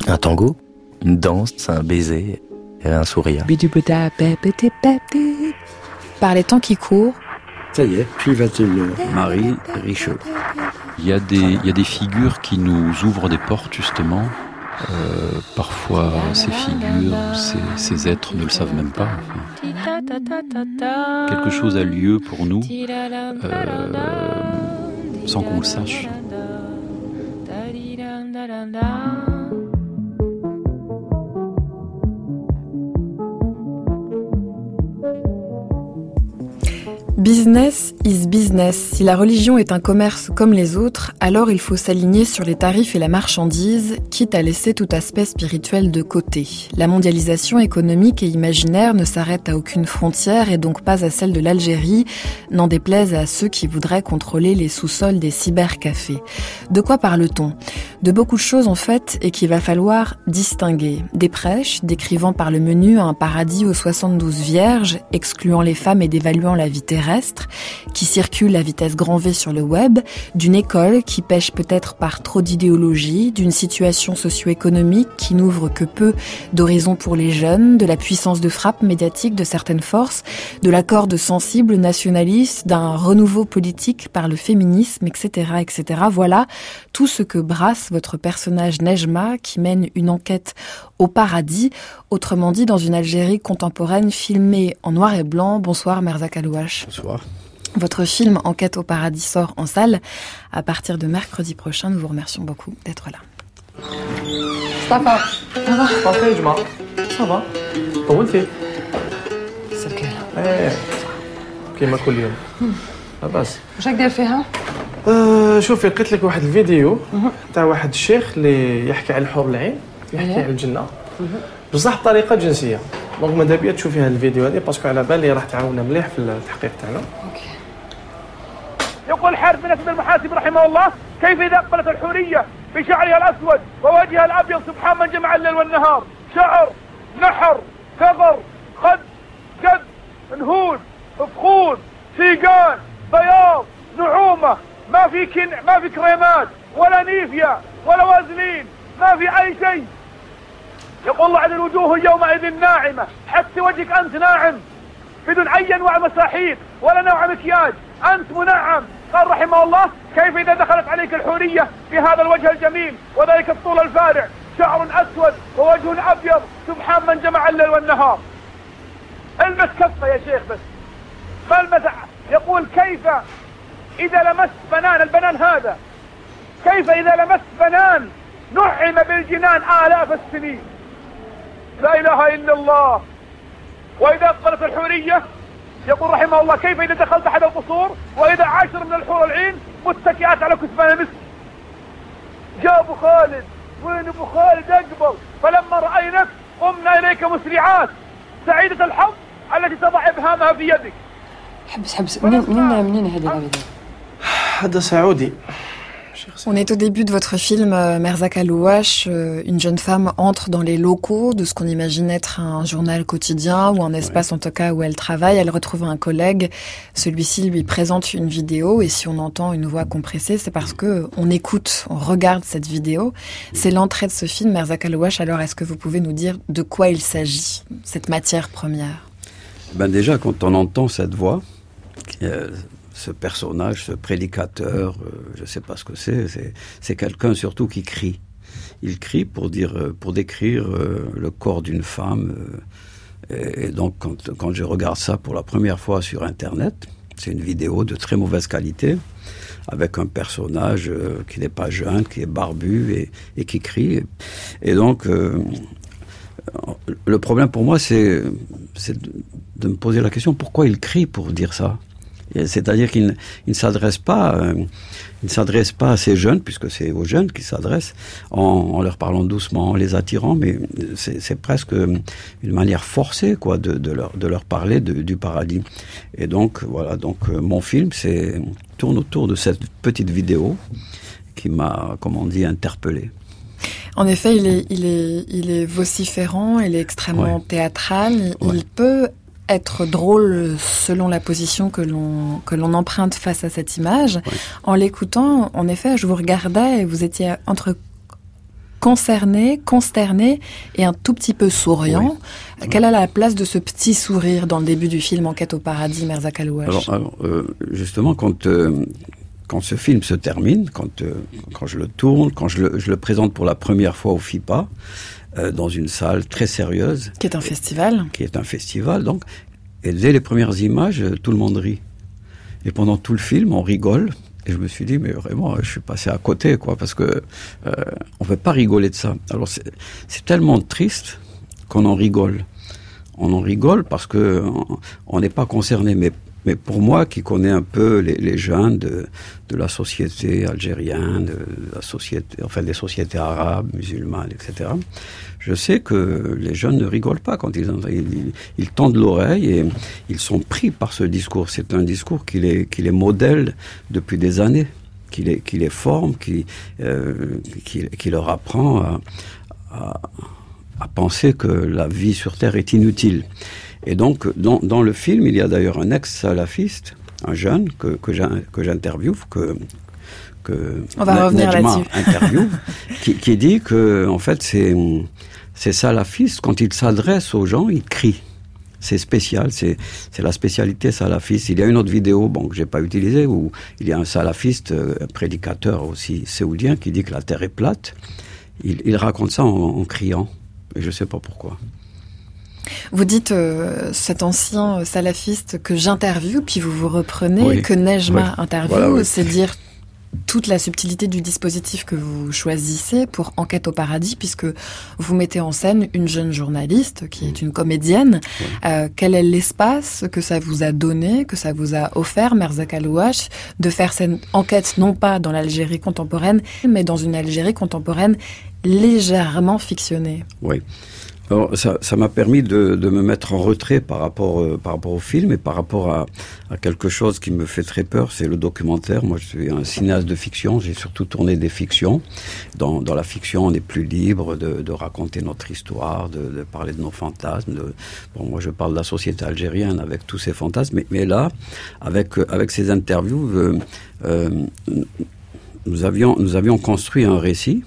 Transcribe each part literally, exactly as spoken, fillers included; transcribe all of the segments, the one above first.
Un tango, une danse, un baiser, un sourire. Par les temps qui courent, ça y est, puis va-t-il Marie Richaud. Il y a des, il y a des figures qui nous ouvrent des portes, justement. Euh, parfois, ces figures, ces, ces êtres ne le savent même pas. Enfin. Quelque chose a lieu pour nous euh, sans qu'on le sache. Business is business. Si la religion est un commerce comme les autres, alors il faut s'aligner sur les tarifs et la marchandise, quitte à laisser tout aspect spirituel de côté. La mondialisation économique et imaginaire ne s'arrête à aucune frontière et donc pas à celle de l'Algérie, n'en déplaise à ceux qui voudraient contrôler les sous-sols des cybercafés. De quoi parle-t-on ? De beaucoup de choses en fait, et qu'il va falloir distinguer. Des prêches, décrivant par le menu un paradis aux soixante-douze vierges, excluant les femmes et dévaluant la vie terrestre, qui circule à vitesse grand V sur le web, d'une école qui pêche peut-être par trop d'idéologie, d'une situation socio-économique qui n'ouvre que peu d'horizons pour les jeunes, de la puissance de frappe médiatique de certaines forces, de la corde sensible nationaliste, d'un renouveau politique par le féminisme, et cetera, et cetera. Voilà tout ce que brasse votre personnage Nejma qui mène une enquête au paradis, autrement dit dans une Algérie contemporaine filmée en noir et blanc. Bonsoir Merzak Alouache. Bonsoir. Votre film Enquête au paradis sort en salle à partir de mercredi prochain. Nous vous remercions beaucoup d'être là. Ça va. Ça va. صافي جماعة. Ça va. طولتي. سلكان. ايه كيما كل يوم. لاباس. واش راك داير فيها؟ أه شوفي لقيت لك واحد الفيديو تاع واحد الشيخ اللي يحكي على الحور العين، يحكي على الجنة. بصح بطريقة جنسية. دونك ماذا بيا تشوفي هذا الفيديو هذه باسكو على بالي راح تعاوننا مليح في التحقيق تاعنا. اوكي. يقول الحارث بن اسد المحاسب رحمه الله: كيف اذا اقبلت الحوريه بشعرها الاسود ووجهها الابيض سبحان من جمع الليل والنهار، شعر، نحر، ثغر، خد، جد، نهود، فخود، سيقان، بياض، نعومه، ما في كن ما في كريمات ولا نيفيا ولا وازلين، ما في اي شيء. يقول الله عن الوجوه يومئذ ناعمه، حتى وجهك انت ناعم بدون اي انواع مساحيق ولا نوع مكياج، انت منعم. قال رحمه الله: كيف اذا دخلت عليك الحوريه بهذا الوجه الجميل وذلك الطول الفارع، شعر اسود ووجه ابيض، سبحان من جمع الليل والنهار. المس كفه يا شيخ بس. فالمس. يقول: كيف اذا لمست بنان البنان هذا، كيف اذا لمست بنان نعم بالجنان آلاف السنين. لا إله إلا الله. وإذا أقبلت الحورية يقول رحمه الله: كيف إذا دخلت أحد القصور وإذا عشر من الحور العين متكئات على كثبان مسك. جاء أبو خالد، وين أبو خالد أقبل؟ فلما رأيناك قمنا إليك مسرعات، سعيدة الحظ التي تضع إبهامها في يدك. حبس حبس منين منين منين هذه الفيديو؟ هذا سعودي. On est au début de votre film euh, Merzak Alouache. Euh, une jeune femme entre dans les locaux de ce qu'on imagine être un journal quotidien ou un espace ouais. en tout cas où elle travaille. Elle retrouve un collègue. Celui-ci lui présente une vidéo et si on entend une voix compressée, c'est parce que on écoute, on regarde cette vidéo. C'est l'entrée de ce film Merzak Alouache. Alors est-ce que vous pouvez nous dire de quoi il s'agit, cette matière première? Ben déjà, quand on entend cette voix, euh, ce personnage, ce prédicateur, euh, je ne sais pas ce que c'est, c'est, c'est quelqu'un surtout qui crie. Il crie pour dire, pour décrire euh, le corps d'une femme. Euh, et, et donc, quand, quand je regarde ça pour la première fois sur Internet, c'est une vidéo de très mauvaise qualité, avec un personnage euh, qui n'est pas jeune, qui est barbu et, et qui crie. Et donc, euh, le problème pour moi, c'est, c'est de, de me poser la question, pourquoi il crie pour dire ça ? C'est-à-dire qu'il ne, il ne s'adresse pas, euh, il ne s'adresse pas à ces jeunes, puisque c'est aux jeunes qu'il s'adresse, en, en leur parlant doucement, en les attirant, mais c'est, c'est presque une manière forcée, quoi, de, de leur, de leur parler de, du paradis. Et donc, voilà, donc euh, mon film, c'est tourne autour de cette petite vidéo qui m'a, comme on dit, interpellé. En effet, il est, il est, il est vociférant, il est extrêmement ouais. théâtral. Il, ouais. il peut être drôle selon la position que l'on que l'on emprunte face à cette image. Oui. En l'écoutant, en effet, je vous regardais et vous étiez entre concerné, consterné et un tout petit peu souriant. Oui. Quelle est la place de ce petit sourire dans le début du film Enquête au paradis, Merzak Alouache? Alors, alors euh, justement, quand... Euh, Quand ce film se termine, quand, euh, quand je le tourne, quand je le, je le présente pour la première fois au FIPA, euh, dans une salle très sérieuse. Qui est un festival. Qui est un festival, donc. Et dès les premières images, tout le monde rit. Et pendant tout le film, on rigole. Et je me suis dit, mais vraiment, je suis passé à côté, quoi, parce que euh, on ne peut pas rigoler de ça. Alors, c'est, c'est tellement triste qu'on en rigole. On en rigole parce que on n'est pas concerné, mais Mais pour moi, qui connais un peu les, les jeunes de, de la société algérienne, de la société, enfin des sociétés arabes, musulmanes, et cetera, je sais que les jeunes ne rigolent pas quand ils ils, ils tendent l'oreille et ils sont pris par ce discours. C'est un discours qui les, qui les modèle depuis des années, qui les, qui les forme, qui, euh, qui, qui leur apprend à, à, à penser que la vie sur Terre est inutile. Et donc, dans, dans le film, il y a d'ailleurs un ex-salafiste, un jeune que, que, que j'interviewe, que, que On va revenir là-dessus. interviewe, qui, qui dit que, en fait, ces, ces salafistes, quand ils s'adressent aux gens, ils crient. C'est spécial, c'est, c'est la spécialité salafiste. Il y a une autre vidéo, bon, que j'ai pas utilisée, où il y a un salafiste, un prédicateur aussi saoudien, qui dit que la Terre est plate. Il, il raconte ça en, en criant, et je sais pas pourquoi. Vous dites euh, cet ancien salafiste que j'interviewe, puis vous vous reprenez, oui. que Nejma oui. interviewe, voilà, oui. c'est dire toute la subtilité du dispositif que vous choisissez pour Enquête au paradis, puisque vous mettez en scène une jeune journaliste qui est une comédienne. Oui. Euh, quel est l'espace que ça vous a donné, que ça vous a offert, Merzak Alouache, de faire cette enquête non pas dans l'Algérie contemporaine, mais dans une Algérie contemporaine légèrement fictionnée? Oui. Alors, ça, ça m'a permis de, de me mettre en retrait par rapport, euh, par rapport au film et par rapport à, à quelque chose qui me fait très peur, c'est le documentaire. Moi, je suis un cinéaste de fiction, j'ai surtout tourné des fictions. Dans, dans la fiction, on est plus libre de, de raconter notre histoire, de, de parler de nos fantasmes. De... Bon, moi, je parle de la société algérienne avec tous ces fantasmes, mais, mais là, avec, avec ces interviews, euh, euh, nous avions, nous avions construit un récit.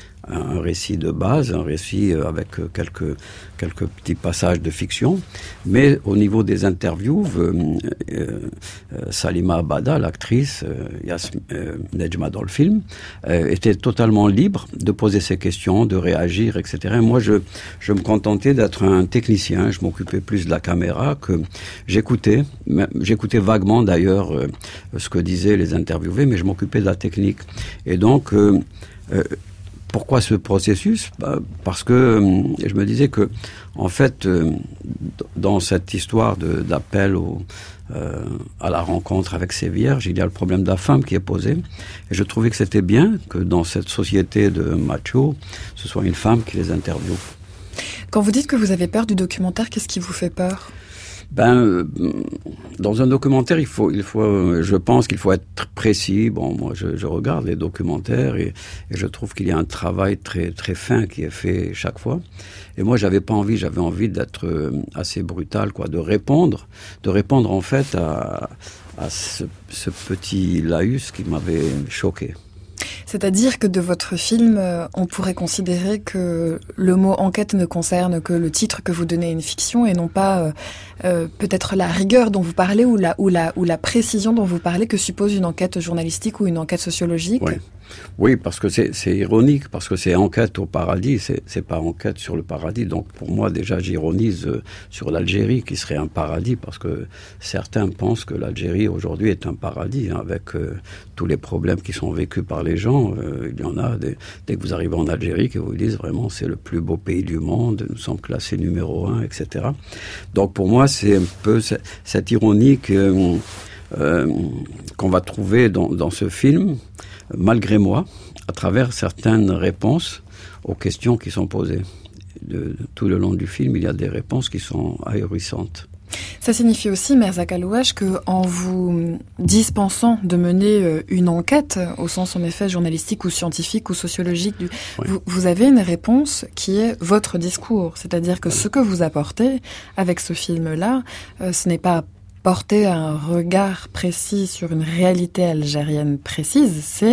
Un récit de base, un récit avec quelques, quelques petits passages de fiction. Mais au niveau des interviews, euh, euh, Salima Abada, l'actrice, euh, Yas, euh, Nejma dans le film, euh, était totalement libre de poser ses questions, de réagir, et cetera. Et moi, je, je me contentais d'être un technicien. Je m'occupais plus de la caméra que j'écoutais. J'écoutais vaguement, d'ailleurs, euh, ce que disaient les interviewés, mais je m'occupais de la technique. Et donc... Euh, euh, Pourquoi ce processus ? Parce que euh, je me disais que, en fait, euh, dans cette histoire de, d'appel au, euh, à la rencontre avec ces vierges, il y a le problème de la femme qui est posé. Et je trouvais que c'était bien que dans cette société de machos, ce soit une femme qui les interviewe. Quand vous dites que vous avez peur du documentaire, qu'est-ce qui vous fait peur ? Ben, euh, dans un documentaire, il faut, il faut, euh, je pense qu'il faut être précis. Bon, moi, je, je regarde les documentaires et, et je trouve qu'il y a un travail très, très fin qui est fait chaque fois. Et moi, j'avais pas envie, j'avais envie d'être euh, assez brutal, quoi, de répondre, de répondre en fait à, à ce, ce petit laïus qui m'avait choqué. C'est-à-dire que de votre film, euh, on pourrait considérer que le mot enquête ne concerne que le titre que vous donnez à une fiction et non pas euh, euh, peut-être la rigueur dont vous parlez ou la, ou, la, ou la précision dont vous parlez que suppose une enquête journalistique ou une enquête sociologique. Oui, oui parce que c'est, c'est ironique, parce que c'est enquête au paradis, c'est, c'est pas enquête sur le paradis. Donc pour moi déjà j'ironise euh, sur l'Algérie qui serait un paradis, parce que certains pensent que l'Algérie aujourd'hui est un paradis, hein, avec euh, tous les problèmes qui sont vécus par les gens. Euh, il y en a, des, dès que vous arrivez en Algérie, qui vous disent vraiment c'est le plus beau pays du monde, nous sommes classés numéro un, et cetera. Donc pour moi, c'est un peu cette, cette ironie que, euh, qu'on va trouver dans, dans ce film, malgré moi, à travers certaines réponses aux questions qui sont posées. De, tout le long du film, il y a des réponses qui sont ahurissantes. Ça signifie aussi, Merzak Alouache, qu'en vous dispensant de mener une enquête, au sens en effet journalistique ou scientifique ou sociologique, du, oui. vous, vous avez une réponse qui est votre discours. C'est-à-dire que ce que vous apportez avec ce film-là, euh, ce n'est pas porter un regard précis sur une réalité algérienne précise, c'est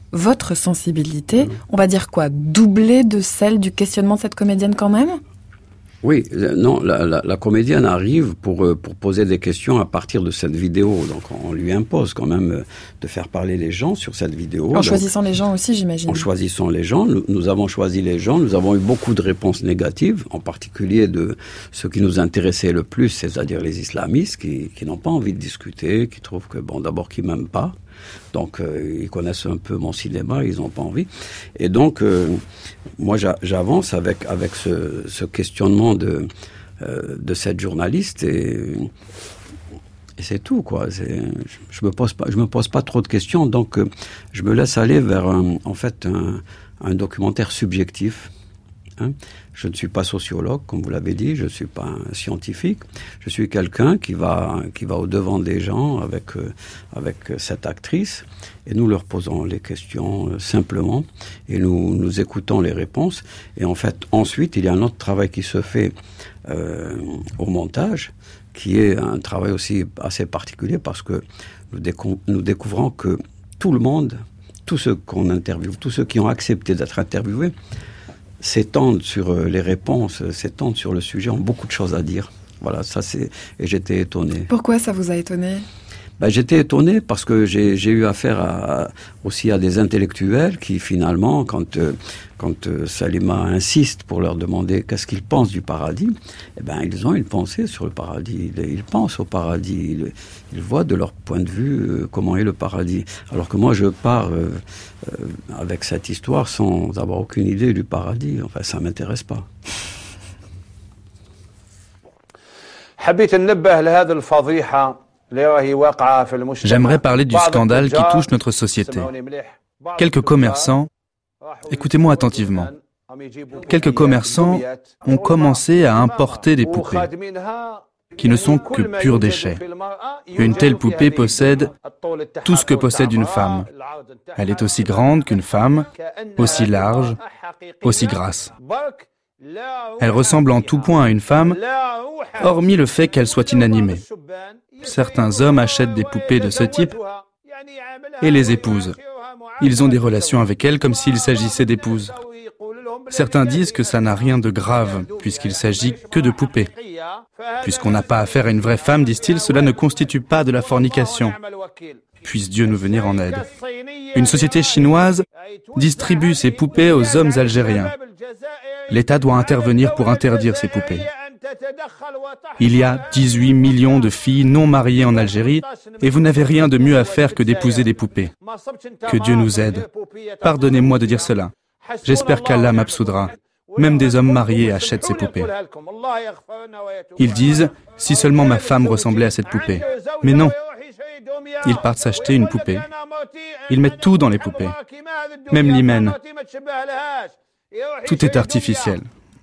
votre sensibilité, mmh. on va dire quoi, doublée de celle du questionnement de cette comédienne quand même ? Oui, non, la, la, la comédienne arrive pour, pour poser des questions à partir de cette vidéo. Donc, on lui impose quand même de faire parler les gens sur cette vidéo. En Donc, choisissant les gens aussi, j'imagine. En choisissant les gens. Nous, nous avons choisi les gens. Nous avons eu beaucoup de réponses négatives, en particulier de ceux qui nous intéressaient le plus, c'est-à-dire les islamistes qui, qui n'ont pas envie de discuter, qui trouvent que, bon, d'abord, qu'ils m'aiment pas. Donc, euh, ils connaissent un peu mon cinéma, ils n'ont pas envie. Et donc, euh, moi, j'a- j'avance avec avec ce, ce questionnement de euh, de cette journaliste et, et c'est tout, quoi. C'est, je me pose pas, je me pose pas trop de questions, donc euh, je me laisse aller vers un, en fait un, un documentaire subjectif. Hein. Je ne suis pas sociologue, comme vous l'avez dit, je ne suis pas un scientifique. Je suis quelqu'un qui va qui va au-devant des gens avec euh, avec cette actrice et nous leur posons les questions euh, simplement et nous nous écoutons les réponses. Et en fait, ensuite, il y a un autre travail qui se fait euh, au montage, qui est un travail aussi assez particulier parce que nous, décou- nous découvrons que tout le monde, tous ceux qu'on interviewe, tous ceux qui ont accepté d'être interviewés, s'étendent sur les réponses, s'étendent sur le sujet, ont beaucoup de choses à dire. Voilà, ça c'est... Et j'étais étonné. Pourquoi ça vous a étonné ? Ben, j'étais étonné parce que j'ai, j'ai eu affaire à, aussi à des intellectuels qui finalement, quand, euh, quand euh, Salima insiste pour leur demander qu'est-ce qu'ils pensent du paradis, eh ben, ils ont une pensée sur le paradis. Ils, ils pensent au paradis. Ils, ils voient de leur point de vue euh, comment est le paradis. Alors que moi, je pars euh, euh, avec cette histoire sans avoir aucune idée du paradis. Enfin, ça m'intéresse pas. حبيت ننبه لهذه الفضيحة. J'aimerais parler du scandale qui touche notre société. Quelques commerçants, écoutez-moi attentivement, quelques commerçants ont commencé à importer des poupées qui ne sont que purs déchets. Une telle poupée possède tout ce que possède une femme. Elle est aussi grande qu'une femme, aussi large, aussi grasse. Elle ressemble en tout point à une femme, hormis le fait qu'elle soit inanimée. Certains hommes achètent des poupées de ce type et les épousent. Ils ont des relations avec elles comme s'il s'agissait d'épouses. Certains disent que ça n'a rien de grave, puisqu'il s'agit que de poupées. Puisqu'on n'a pas affaire à une vraie femme, disent-ils, cela ne constitue pas de la fornication. Puisse Dieu nous venir en aide. Une société chinoise distribue ces poupées aux hommes algériens. L'État doit intervenir pour interdire ces poupées. Il y a dix-huit millions de filles non mariées en Algérie et vous n'avez rien de mieux à faire que d'épouser des poupées. Que Dieu nous aide. Pardonnez-moi de dire cela. J'espère qu'Allah m'absoudra. Même des hommes mariés achètent ces poupées. Ils disent, si seulement ma femme ressemblait à cette poupée. Mais non. Ils partent s'acheter une poupée. Ils mettent tout dans les poupées. Même l'hymen. Tout est artificiel.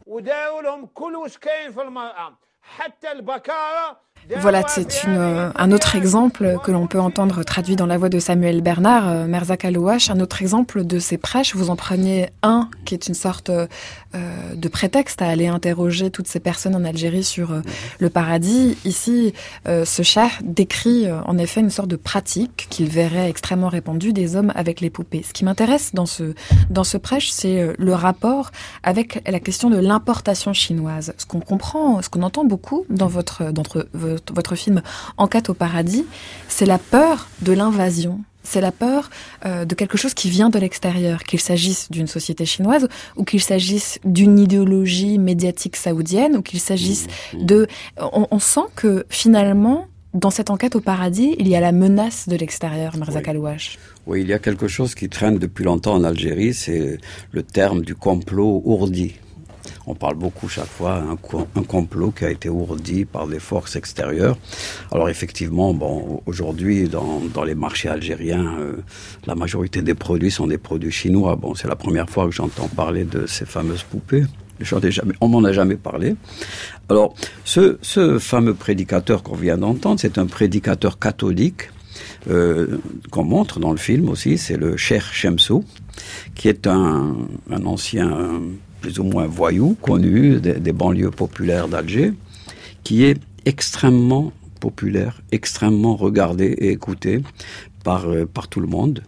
Voilà, c'est une, un autre exemple que l'on peut entendre traduit dans la voix de Samuel Bernard, euh, Merzak Alouache, un autre exemple de ces prêches. Vous en preniez un qui est une sorte euh, de prétexte à aller interroger toutes ces personnes en Algérie sur euh, le paradis. Ici, euh, ce cheikh décrit euh, en effet une sorte de pratique qu'il verrait extrêmement répandue des hommes avec les poupées. Ce qui m'intéresse dans ce, dans ce prêche, c'est euh, le rapport avec la question de l'importation chinoise. Ce qu'on comprend, ce qu'on entend beaucoup dans votre, dans votre votre film Enquête au paradis, c'est la peur de l'invasion. C'est la peur euh, de quelque chose qui vient de l'extérieur, qu'il s'agisse d'une société chinoise ou qu'il s'agisse d'une idéologie médiatique saoudienne ou qu'il s'agisse de... On, on sent que finalement, dans cette enquête au paradis, il y a la menace de l'extérieur, Merzak Alouache. Oui, il y a quelque chose qui traîne depuis longtemps en Algérie, c'est le terme du complot ourdi. On parle beaucoup chaque fois un, un complot qui a été ourdi par des forces extérieures. Alors effectivement, bon, aujourd'hui, dans, dans les marchés algériens, euh, la majorité des produits sont des produits chinois. Bon, c'est la première fois que j'entends parler de ces fameuses poupées. J'en ai jamais, on m'en a jamais parlé. Alors, ce, ce fameux prédicateur qu'on vient d'entendre, c'est un prédicateur catholique euh, qu'on montre dans le film aussi. C'est le Cheikh Chemsou, qui est un, un ancien... Un, plus ou moins voyou, connu des, des banlieues populaires d'Alger, qui est extrêmement populaire, extrêmement regardé et écouté par, euh, par tout le monde.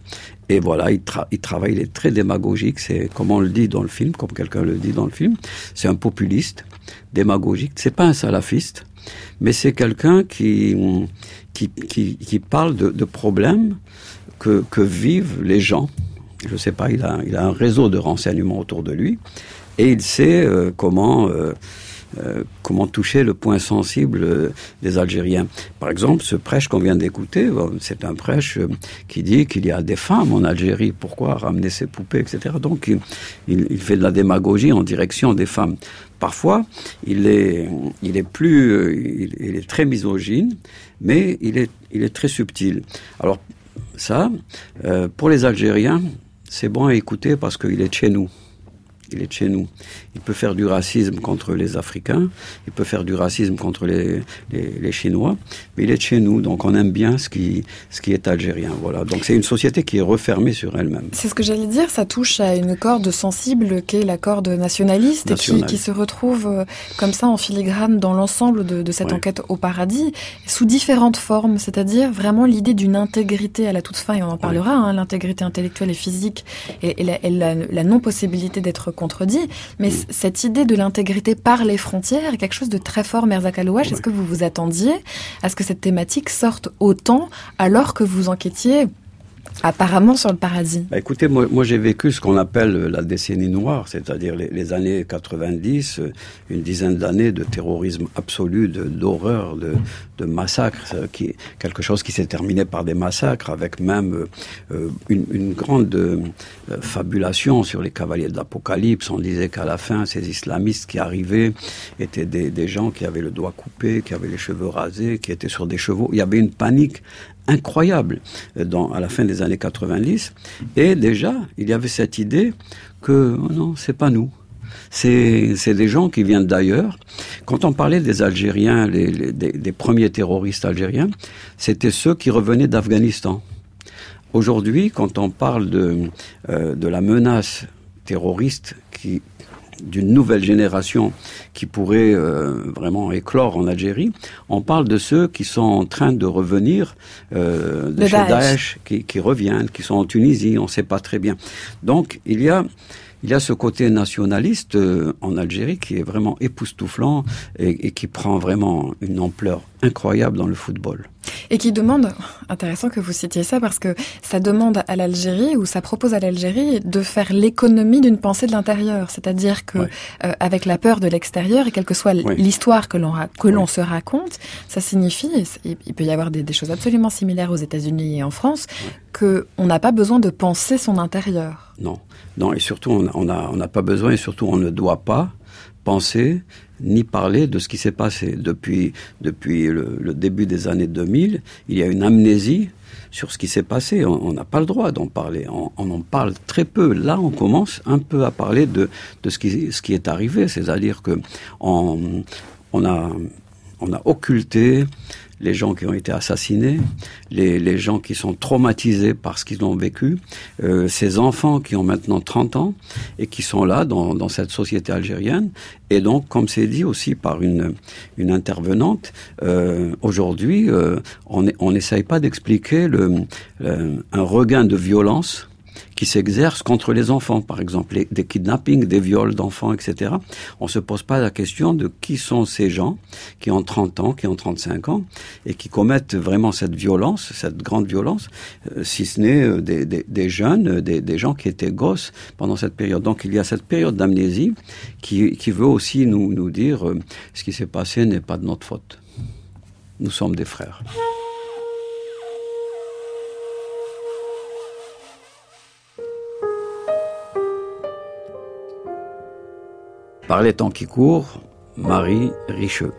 Et voilà, il, tra- il travaille, il est très démagogique, c'est comme on le dit dans le film, comme quelqu'un le dit dans le film, c'est un populiste, démagogique, c'est pas un salafiste, mais c'est quelqu'un qui, qui, qui, qui parle de, de problèmes que, que vivent les gens. Je sais pas, il a, il a un réseau de renseignements autour de lui, et il sait euh, comment... Euh, Euh, comment toucher le point sensible euh, des Algériens. Par exemple, ce prêche qu'on vient d'écouter, euh, c'est un prêche euh, qui dit qu'il y a des femmes en Algérie, pourquoi ramener ces poupées, et cetera. Donc, il, il, il fait de la démagogie en direction des femmes. Parfois, il est, il est plus, euh, il, il est très misogyne, mais il est, il est très subtil. Alors, ça, euh, pour les Algériens, c'est bon à écouter parce qu'il est de chez nous. Il est de chez nous. Il peut faire du racisme contre les Africains, il peut faire du racisme contre les, les, les Chinois, mais il est de chez nous, donc on aime bien ce qui, ce qui est algérien. Voilà. Donc c'est une société qui est refermée sur elle-même. C'est ce que j'allais dire, ça touche à une corde sensible qui est la corde nationaliste National. et qui, qui se retrouve comme ça en filigrane dans l'ensemble de, de cette ouais. enquête au paradis, sous différentes formes, c'est-à-dire vraiment l'idée d'une intégrité à la toute fin, et on en parlera, ouais. hein, l'intégrité intellectuelle et physique, et, et, la, et la, la non-possibilité d'être contredit, mais mmh. cette idée de l'intégrité par les frontières est quelque chose de très fort, Merzak Alouache. Ouais. Est-ce que vous vous attendiez à ce que cette thématique sorte autant alors que vous enquêtiez apparemment sur le paradis? Bah écoutez, moi, moi j'ai vécu ce qu'on appelle la décennie noire, c'est-à-dire les, les années quatre-vingt-dix, une dizaine d'années de terrorisme absolu, de, d'horreur, de, de massacres, qui, quelque chose qui s'est terminé par des massacres, avec même euh, une, une grande euh, fabulation sur les cavaliers de l'Apocalypse. On disait qu'à la fin, ces islamistes qui arrivaient étaient des, des gens qui avaient le doigt coupé, qui avaient les cheveux rasés, qui étaient sur des chevaux. Il y avait une panique incroyable dans, à la fin des années quatre-vingt-dix, et déjà il y avait cette idée que oh non, c'est pas nous, c'est, c'est des gens qui viennent d'ailleurs. Quand on parlait des Algériens, les, les, des, des premiers terroristes algériens, c'était ceux qui revenaient d'Afghanistan. Aujourd'hui, quand on parle de, euh, de la menace terroriste qui d'une nouvelle génération qui pourrait euh, vraiment éclore en Algérie, on parle de ceux qui sont en train de revenir euh, de Le chez Daesh, Daesh, qui, qui reviennent, qui sont en Tunisie, on ne sait pas très bien. Donc, il y a, il y a ce côté nationaliste euh, en Algérie qui est vraiment époustouflant et, et qui prend vraiment une ampleur incroyable dans le football. Et qui demande, intéressant que vous citiez ça, parce que ça demande à l'Algérie, ou ça propose à l'Algérie de faire l'économie d'une pensée de l'intérieur. C'est-à-dire que, ouais. euh, avec la peur de l'extérieur, et quelle que soit ouais. l'histoire que l'on, ra- que ouais. l'on se raconte, ça signifie, et il peut y avoir des, des choses absolument similaires aux États-Unis et en France, ouais. qu'on n'a pas besoin de penser son intérieur. Non, non, et surtout, on n'a on a pas besoin, et surtout, on ne doit pas penser ni parler de ce qui s'est passé. Depuis, depuis le, le début des années deux mille, il y a une amnésie sur ce qui s'est passé. On n'a pas le droit d'en parler. On, on en parle très peu. Là, on commence un peu à parler de, de ce, qui, ce qui est arrivé. C'est-à-dire que on, on, a, on a occulté les gens qui ont été assassinés, les, les gens qui sont traumatisés par ce qu'ils ont vécu, euh, ces enfants qui ont maintenant trente ans et qui sont là dans, dans cette société algérienne. Et donc, comme c'est dit aussi par une, une intervenante, euh, aujourd'hui, euh, on n'essaye pas d'expliquer le, le, un regain de violence qui s'exercent contre les enfants, par exemple, les, des kidnappings, des viols d'enfants, et cetera. On ne se pose pas la question de qui sont ces gens qui ont trente ans, qui ont trente-cinq ans, et qui commettent vraiment cette violence, cette grande violence, euh, si ce n'est euh, des, des, des jeunes, des, des gens qui étaient gosses pendant cette période. Donc il y a cette période d'amnésie qui, qui veut aussi nous, nous dire euh, ce qui s'est passé n'est pas de notre faute. Nous sommes des frères. Par les temps qui courent, Marie Richeux.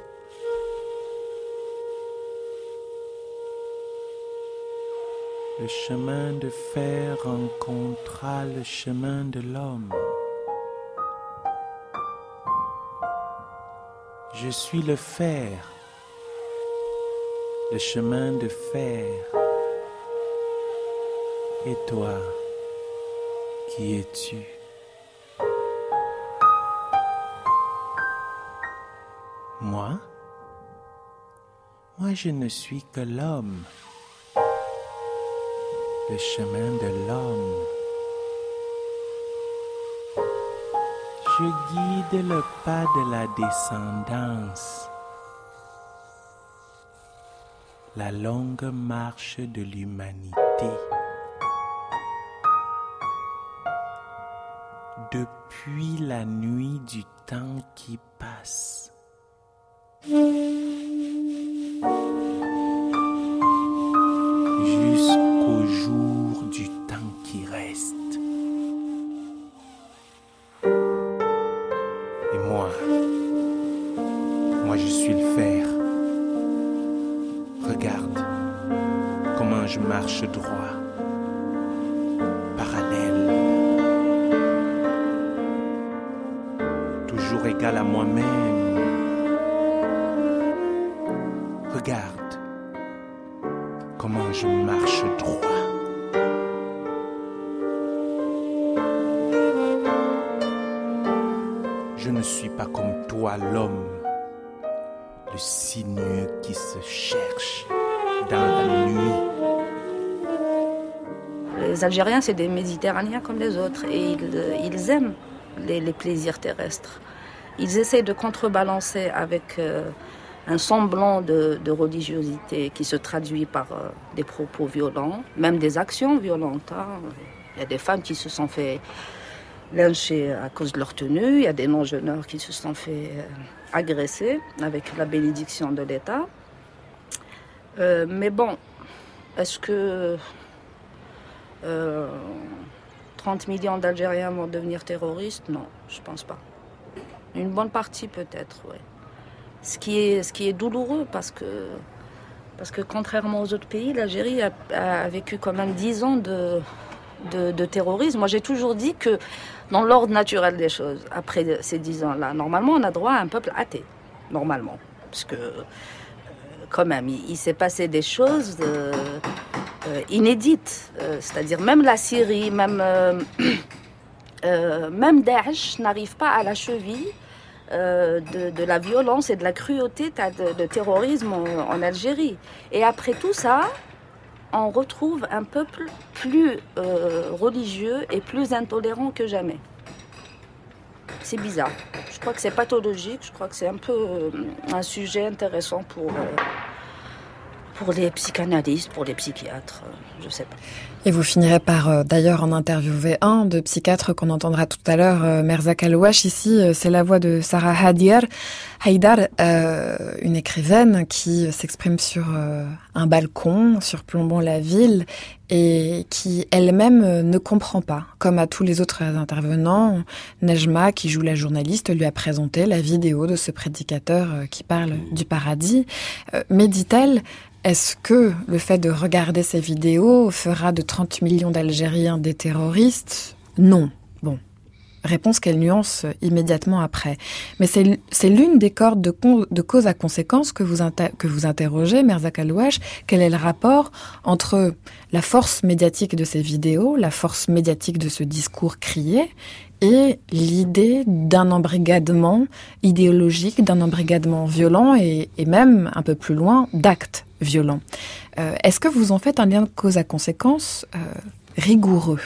Le chemin de fer rencontra le chemin de l'homme. Je suis le fer, le chemin de fer. Et toi, qui es-tu? Moi? Moi, je ne suis que l'homme. le chemin de l'homme. Je guide le pas de la descendance, la longue marche de l'humanité. Depuis la nuit du temps qui passe. Jusqu'au jour du temps qui reste. Et moi, moi je suis le fer. Regarde comment je marche droit, parallèle, toujours égal à moi-même. Regarde comment je marche droit. Je ne suis pas comme toi, l'homme, le sinueux qui se cherche dans la nuit. Les Algériens, c'est des Méditerranéens comme les autres et ils, ils aiment les, les plaisirs terrestres. Ils essaient de contrebalancer avec euh, un semblant de, de religiosité qui se traduit par euh, des propos violents, même des actions violentes. Hein. Il y a des femmes qui se sont fait lyncher à cause de leur tenue, il y a des non-jeûneurs qui se sont fait euh, agresser avec la bénédiction de l'État. Euh, mais bon, est-ce que euh, trente millions d'Algériens vont devenir terroristes? Non, je pense pas. Une bonne partie peut-être, oui. Ce qui est, ce qui est douloureux parce que, parce que contrairement aux autres pays, l'Algérie a, a vécu quand même dix ans de, de, de terrorisme. Moi j'ai toujours dit que dans l'ordre naturel des choses, après ces dix ans-là, normalement on a droit à un peuple athée, normalement. Parce que quand même, il, il s'est passé des choses euh, euh, inédites. Euh, c'est-à-dire même la Syrie, même, euh, euh, même Daesh n'arrive pas à la cheville Euh, de, de la violence et de la cruauté de, de terrorisme en, en Algérie. Et après tout ça, on retrouve un peuple plus euh, religieux et plus intolérant que jamais. C'est bizarre. Je crois que c'est pathologique, je crois que c'est un peu euh, un sujet intéressant pour, euh, pour les psychanalystes, pour les psychiatres, euh, je sais pas. Et vous finirez par euh, d'ailleurs en interviewer un de psychiatre qu'on entendra tout à l'heure, euh, Merzak Alouache. Ici, euh, c'est la voix de Sarah Haidar, Haidar euh, une écrivaine qui s'exprime sur euh, un balcon surplombant la ville et qui elle-même euh, ne comprend pas. Comme à tous les autres intervenants, Nejma, qui joue la journaliste, lui a présenté la vidéo de ce prédicateur euh, qui parle du paradis. Euh, mais dit-elle, est-ce que le fait de regarder ces vidéos fera de trente millions d'Algériens des terroristes? Non. Bon. Réponse qu'elle nuance immédiatement après. Mais c'est, c'est l'une des cordes de, con, de cause à conséquence que vous, inter, que vous interrogez, Merzak Alouache. Quel est le rapport entre la force médiatique de ces vidéos, la force médiatique de ce discours crié, et l'idée d'un embrigadement idéologique, d'un embrigadement violent et, et même, un peu plus loin, d'actes violents. Euh, est-ce que vous en faites un lien de cause à conséquence euh, rigoureux?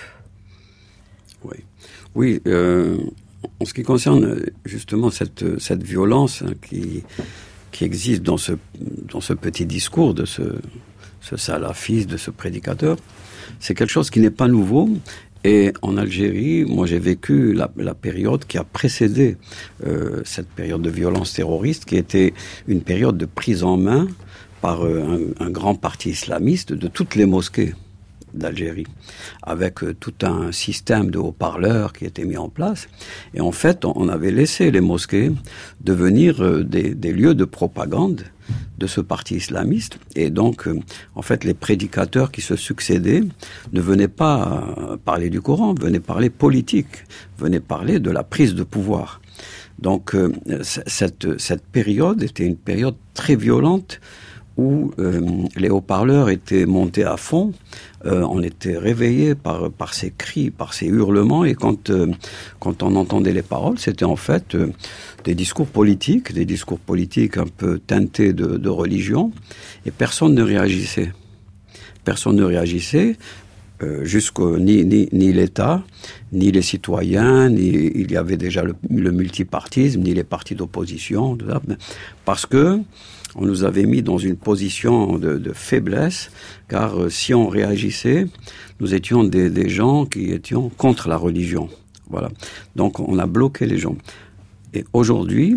Oui. Oui, euh, en ce qui concerne justement cette, cette violence hein, qui, qui existe dans ce, dans ce petit discours de ce, ce salafiste, de ce prédicateur, c'est quelque chose qui n'est pas nouveau. Et en Algérie, moi j'ai vécu la, la période qui a précédé euh, cette période de violence terroriste, qui était une période de prise en main par euh, un, un grand parti islamiste de toutes les mosquées d'Algérie, avec euh, tout un système de haut-parleurs qui était mis en place. Et en fait, on avait laissé les mosquées devenir euh, des, des lieux de propagande de ce parti islamiste. Et donc, euh, en fait, les prédicateurs qui se succédaient ne venaient pas euh, parler du Coran, venaient parler politique, venaient parler de la prise de pouvoir. Donc, euh, cette, cette période était une période très violente où euh, les haut-parleurs étaient montés à fond, euh, on était réveillés par, par ces cris, par ces hurlements, et quand, euh, quand on entendait les paroles, c'était en fait euh, des discours politiques, des discours politiques un peu teintés de, de religion, et personne ne réagissait. Personne ne réagissait. euh, jusqu'au ni, ni, ni l'État, ni les citoyens, ni il y avait déjà le, le multipartisme, ni les partis d'opposition, tout ça, parce que on nous avait mis dans une position de, de faiblesse, car euh, si on réagissait, nous étions des, des gens qui étions contre la religion. Voilà. Donc on a bloqué les gens. Et aujourd'hui,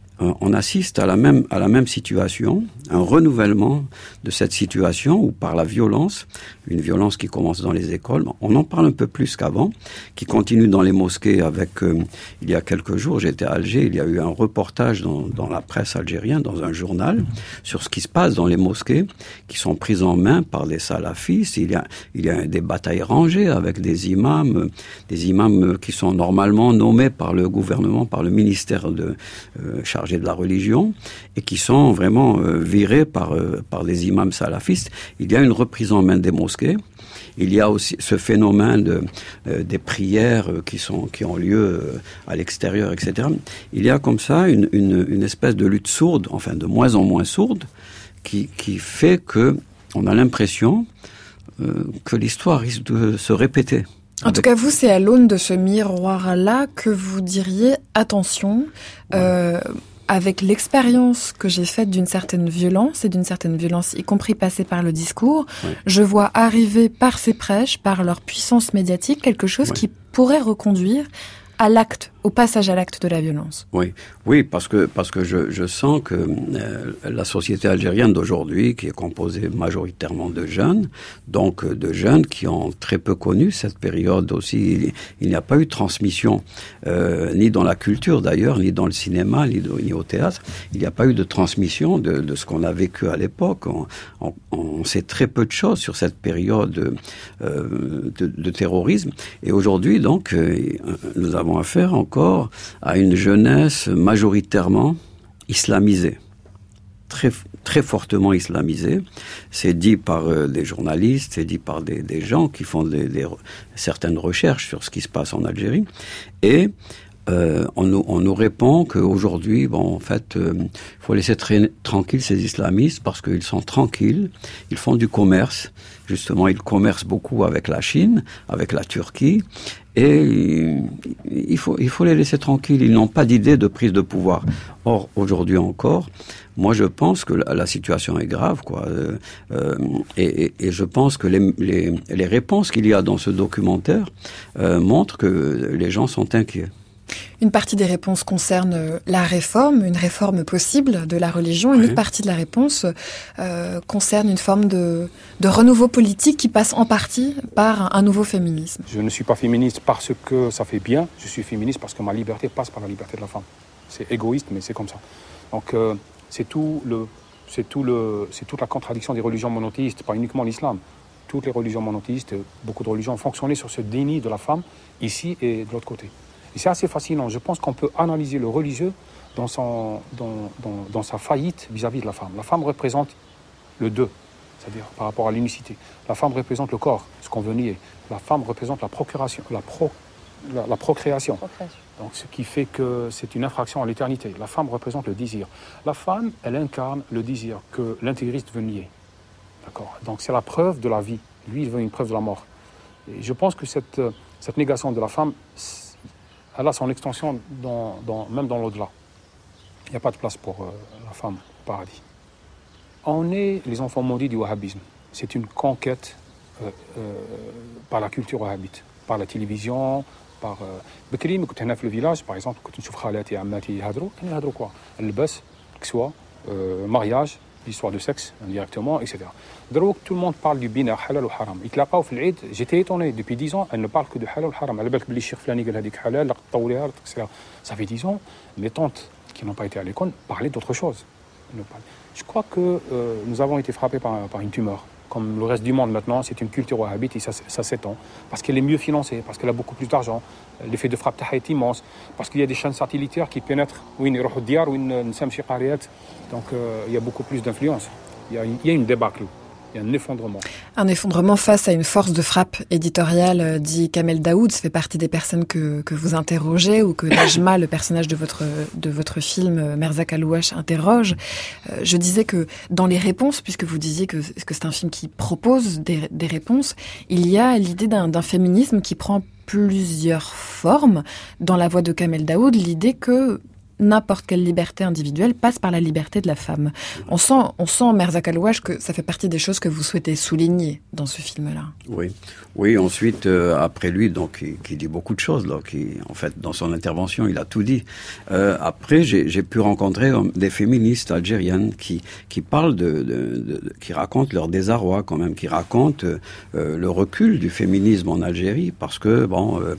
on assiste à la même, à la même situation, un renouvellement de cette situation où par la violence, une violence qui commence dans les écoles, on en parle un peu plus qu'avant, qui continue dans les mosquées avec, euh, il y a quelques jours, j'étais à Alger, il y a eu un reportage dans, dans la presse algérienne, dans un journal, sur ce qui se passe dans les mosquées, qui sont prises en main par des salafistes. Il y a, il y a des batailles rangées avec des imams, des imams qui sont normalement nommés par le gouvernement, par le ministère de, euh, chargé de la religion, et qui sont vraiment euh, virés par, euh, par des imams salafistes. Il y a une reprise en main des mosquées. Il y a aussi ce phénomène de, euh, des prières qui, sont, qui ont lieu euh, à l'extérieur, et cetera. Il y a comme ça une, une, une espèce de lutte sourde, enfin de moins en moins sourde, qui, qui fait que on a l'impression euh, que l'histoire risque de se répéter. En Avec... tout cas, vous, c'est à l'aune de ce miroir-là que vous diriez attention. Euh, Avec l'expérience que j'ai faite d'une certaine violence, et d'une certaine violence y compris passée par le discours, oui. je vois arriver par ces prêches, par leur puissance médiatique, quelque chose oui. qui pourrait reconduire à l'acte, au passage à l'acte de la violence. Oui, oui, parce que parce que je, je sens que euh, la société algérienne d'aujourd'hui, qui est composée majoritairement de jeunes, donc de jeunes qui ont très peu connu cette période aussi. Il, il n'y a pas eu de transmission, euh, ni dans la culture d'ailleurs, ni dans le cinéma, ni, de, ni au théâtre. Il n'y a pas eu de transmission de, de ce qu'on a vécu à l'époque. On, on, on sait très peu de choses sur cette période euh, de, de terrorisme. Et aujourd'hui, donc, euh, nous avons affaire encore à une jeunesse majoritairement islamisée, très, très fortement islamisée. C'est dit par euh, des journalistes, c'est dit par des, des gens qui font des, des, certaines recherches sur ce qui se passe en Algérie. Et euh, on, nous, on nous répond qu'aujourd'hui, bon, en fait, il euh, faut laisser tra- tranquilles ces islamistes parce qu'ils sont tranquilles, ils font du commerce. Justement, ils commercent beaucoup avec la Chine, avec la Turquie, et il faut, il faut les laisser tranquilles. Ils n'ont pas d'idée de prise de pouvoir. Or, aujourd'hui encore, moi, je pense que la, la situation est grave, quoi. Euh, euh, et, et, et je pense que les, les, les réponses qu'il y a dans ce documentaire euh, montrent que les gens sont inquiets. Une partie des réponses concerne la réforme, une réforme possible de la religion. Une oui. autre partie de la réponse euh, concerne une forme de, de renouveau politique qui passe en partie par un nouveau féminisme. Je ne suis pas féministe parce que ça fait bien. Je suis féministe parce que ma liberté passe par la liberté de la femme. C'est égoïste, mais c'est comme ça. Donc euh, c'est tout le, c'est tout le, c'est toute la contradiction des religions monothéistes, pas uniquement l'islam. Toutes les religions monothéistes, beaucoup de religions ont fonctionné sur ce déni de la femme ici et de l'autre côté. Et c'est assez fascinant. Je pense qu'on peut analyser le religieux dans, son, dans, dans, dans sa faillite vis-à-vis de la femme. La femme représente le deux, c'est-à-dire par rapport à l'unicité. La femme représente le corps, ce qu'on veut nier. La femme représente la procuration, la, pro, la, la procréation. procréation. Donc, ce qui fait que c'est une infraction à l'éternité. La femme représente le désir. La femme, elle incarne le désir que l'intégriste veut nier. D'accord ? Donc c'est la preuve de la vie. Lui, il veut une preuve de la mort. Et je pense que cette, cette négation de la femme, elle a son extension dans, dans, même dans l'au-delà. Il n'y a pas de place pour euh, la femme au paradis. On est les enfants maudits du wahhabisme. C'est une conquête euh, euh, par la culture wahhabite, par la télévision, par... بكري ملي كنت هنا في الفيلاج باغ اكزومبل كنت نشوف خالاتي عماتي يهضروا كانوا يهضروا كوا اللباس كسوه mariage, l'histoire de sexe indirectement, et cetera. دروك tout le monde parle du binaire halal ou haram. يتلاقاو في العيد, j'étais étonné depuis dix ans, elle ne parle que de halal ou haram. على بالك بلي الشيخ فلاني قال هذيك حلال لا تطوليها et cetera. Ça fait dix ans, mes tantes qui n'ont pas été à l'école parlaient d'autre chose. Je crois que euh, nous avons été frappés par, par une tumeur. Comme le reste du monde maintenant, c'est une culture wahhabite et ça, ça s'étend. Parce qu'elle est mieux financée, parce qu'elle a beaucoup plus d'argent. L'effet de frappe est immense. Parce qu'il y a des chaînes satellitaires qui pénètrent. Donc euh, il y a beaucoup plus d'influence. Il y a, il y a une débâcle. Il y a un effondrement. Un effondrement face à une force de frappe éditoriale, dit Kamel Daoud. Ça fait partie des personnes que, que vous interrogez ou que Najma, le personnage de votre, de votre film, Merzak Alouache, interroge. Euh, je disais que dans les réponses, puisque vous disiez que, que c'est un film qui propose des, des réponses, il y a l'idée d'un, d'un féminisme qui prend plusieurs formes. Dans la voix de Kamel Daoud, l'idée que n'importe quelle liberté individuelle passe par la liberté de la femme. On sent, on sent, Merzak Alouache, que ça fait partie des choses que vous souhaitez souligner dans ce film-là. Oui, oui. Ensuite, euh, après lui, donc, qui, qui dit beaucoup de choses. Là, qui, en fait, dans son intervention, il a tout dit. Euh, après, j'ai, j'ai pu rencontrer des féministes algériennes qui, qui parlent de, de, de, de, qui racontent leur désarroi quand même, qui racontent euh, le recul du féminisme en Algérie, parce que bon. Euh,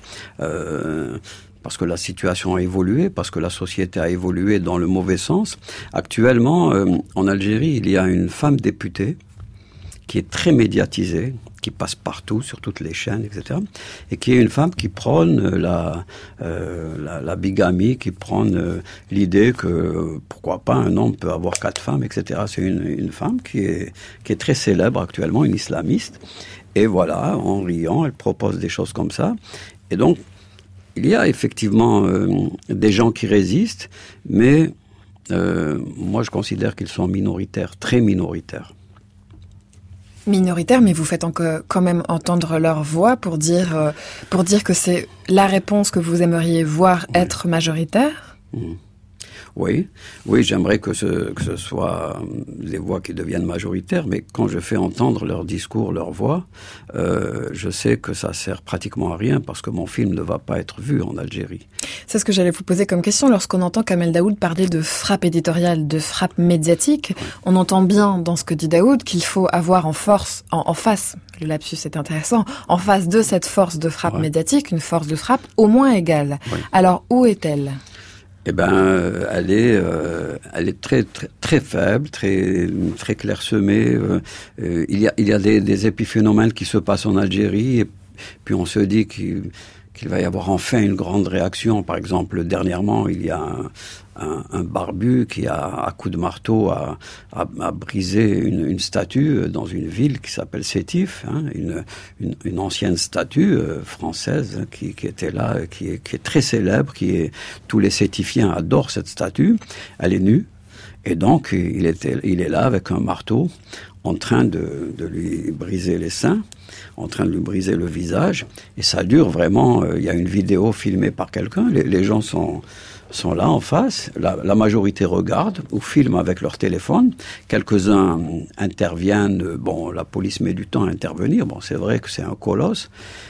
euh, Parce que la situation a évolué, parce que la société a évolué dans le mauvais sens. Actuellement, euh, en Algérie, il y a une femme députée qui est très médiatisée, qui passe partout, sur toutes les chaînes, et cetera, et qui est une femme qui prône la, euh, la, la bigamie, qui prône euh, l'idée que, pourquoi pas, un homme peut avoir quatre femmes, et cetera. C'est une, une femme qui est, qui est très célèbre actuellement, une islamiste. Et voilà, en riant, elle propose des choses comme ça. Et donc, il y a effectivement euh, des gens qui résistent, mais euh, moi je considère qu'ils sont minoritaires, très minoritaires. Minoritaires, mais vous faites encore, quand même entendre leur voix pour dire, euh, pour dire que c'est la réponse que vous aimeriez voir oui. être majoritaire ? Mmh. Oui, oui, j'aimerais que ce, que ce soit les voix qui deviennent majoritaires, mais quand je fais entendre leur discours, leur voix, euh, je sais que ça sert pratiquement à rien parce que mon film ne va pas être vu en Algérie. C'est ce que j'allais vous poser comme question. Lorsqu'on entend Kamel Daoud parler de frappe éditoriale, de frappe médiatique, oui. on entend bien dans ce que dit Daoud qu'il faut avoir en force, en, en face, le lapsus est intéressant, en face de cette force de frappe ouais. médiatique, une force de frappe au moins égale. Oui. Alors, où est-elle ? Eh ben, euh, elle est, euh, elle est très, très, très faible, très, très clairsemée. Euh, euh, il y a, il y a des, des épiphénomènes qui se passent en Algérie, et puis on se dit qu'il, qu'il va y avoir enfin une grande réaction. Par exemple, dernièrement, il y a un, un, un barbu qui a, à coup de marteau, a, a, a brisé une, une statue dans une ville qui s'appelle Sétif, hein, une, une, une ancienne statue euh, française hein, qui, qui était là, qui est, qui est très célèbre, qui est, tous les Sétifiens adorent cette statue. Elle est nue, et donc il, était, il est là avec un marteau, en train de, de lui briser les seins, en train de lui briser le visage, et ça dure vraiment. Il euh, y a une vidéo filmée par quelqu'un, les, les gens sont... sont là en face, la, la majorité regarde ou filme avec leur téléphone, quelques-uns interviennent, bon, la police met du temps à intervenir, bon, c'est vrai que c'est un colosse,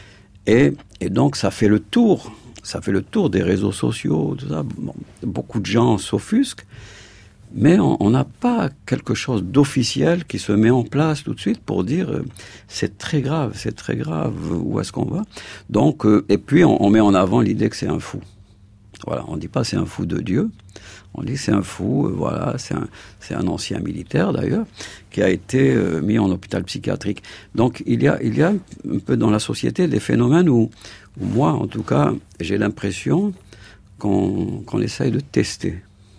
et, et donc ça fait le tour, ça fait le tour des réseaux sociaux, tout ça. Bon, beaucoup de gens s'offusquent, mais on n'a pas quelque chose d'officiel qui se met en place tout de suite pour dire euh, c'est très grave, c'est très grave, où est-ce qu'on va ? Donc, euh, et puis on, on met en avant l'idée que c'est un fou. Voilà, on ne dit pas c'est un fou de Dieu, on dit c'est un fou, euh, voilà, c'est un, c'est un ancien militaire d'ailleurs, qui a été euh, mis en hôpital psychiatrique. Donc il y a, il y a un peu dans la société des phénomènes où, où moi en tout cas, j'ai l'impression qu'on, qu'on essaye de tester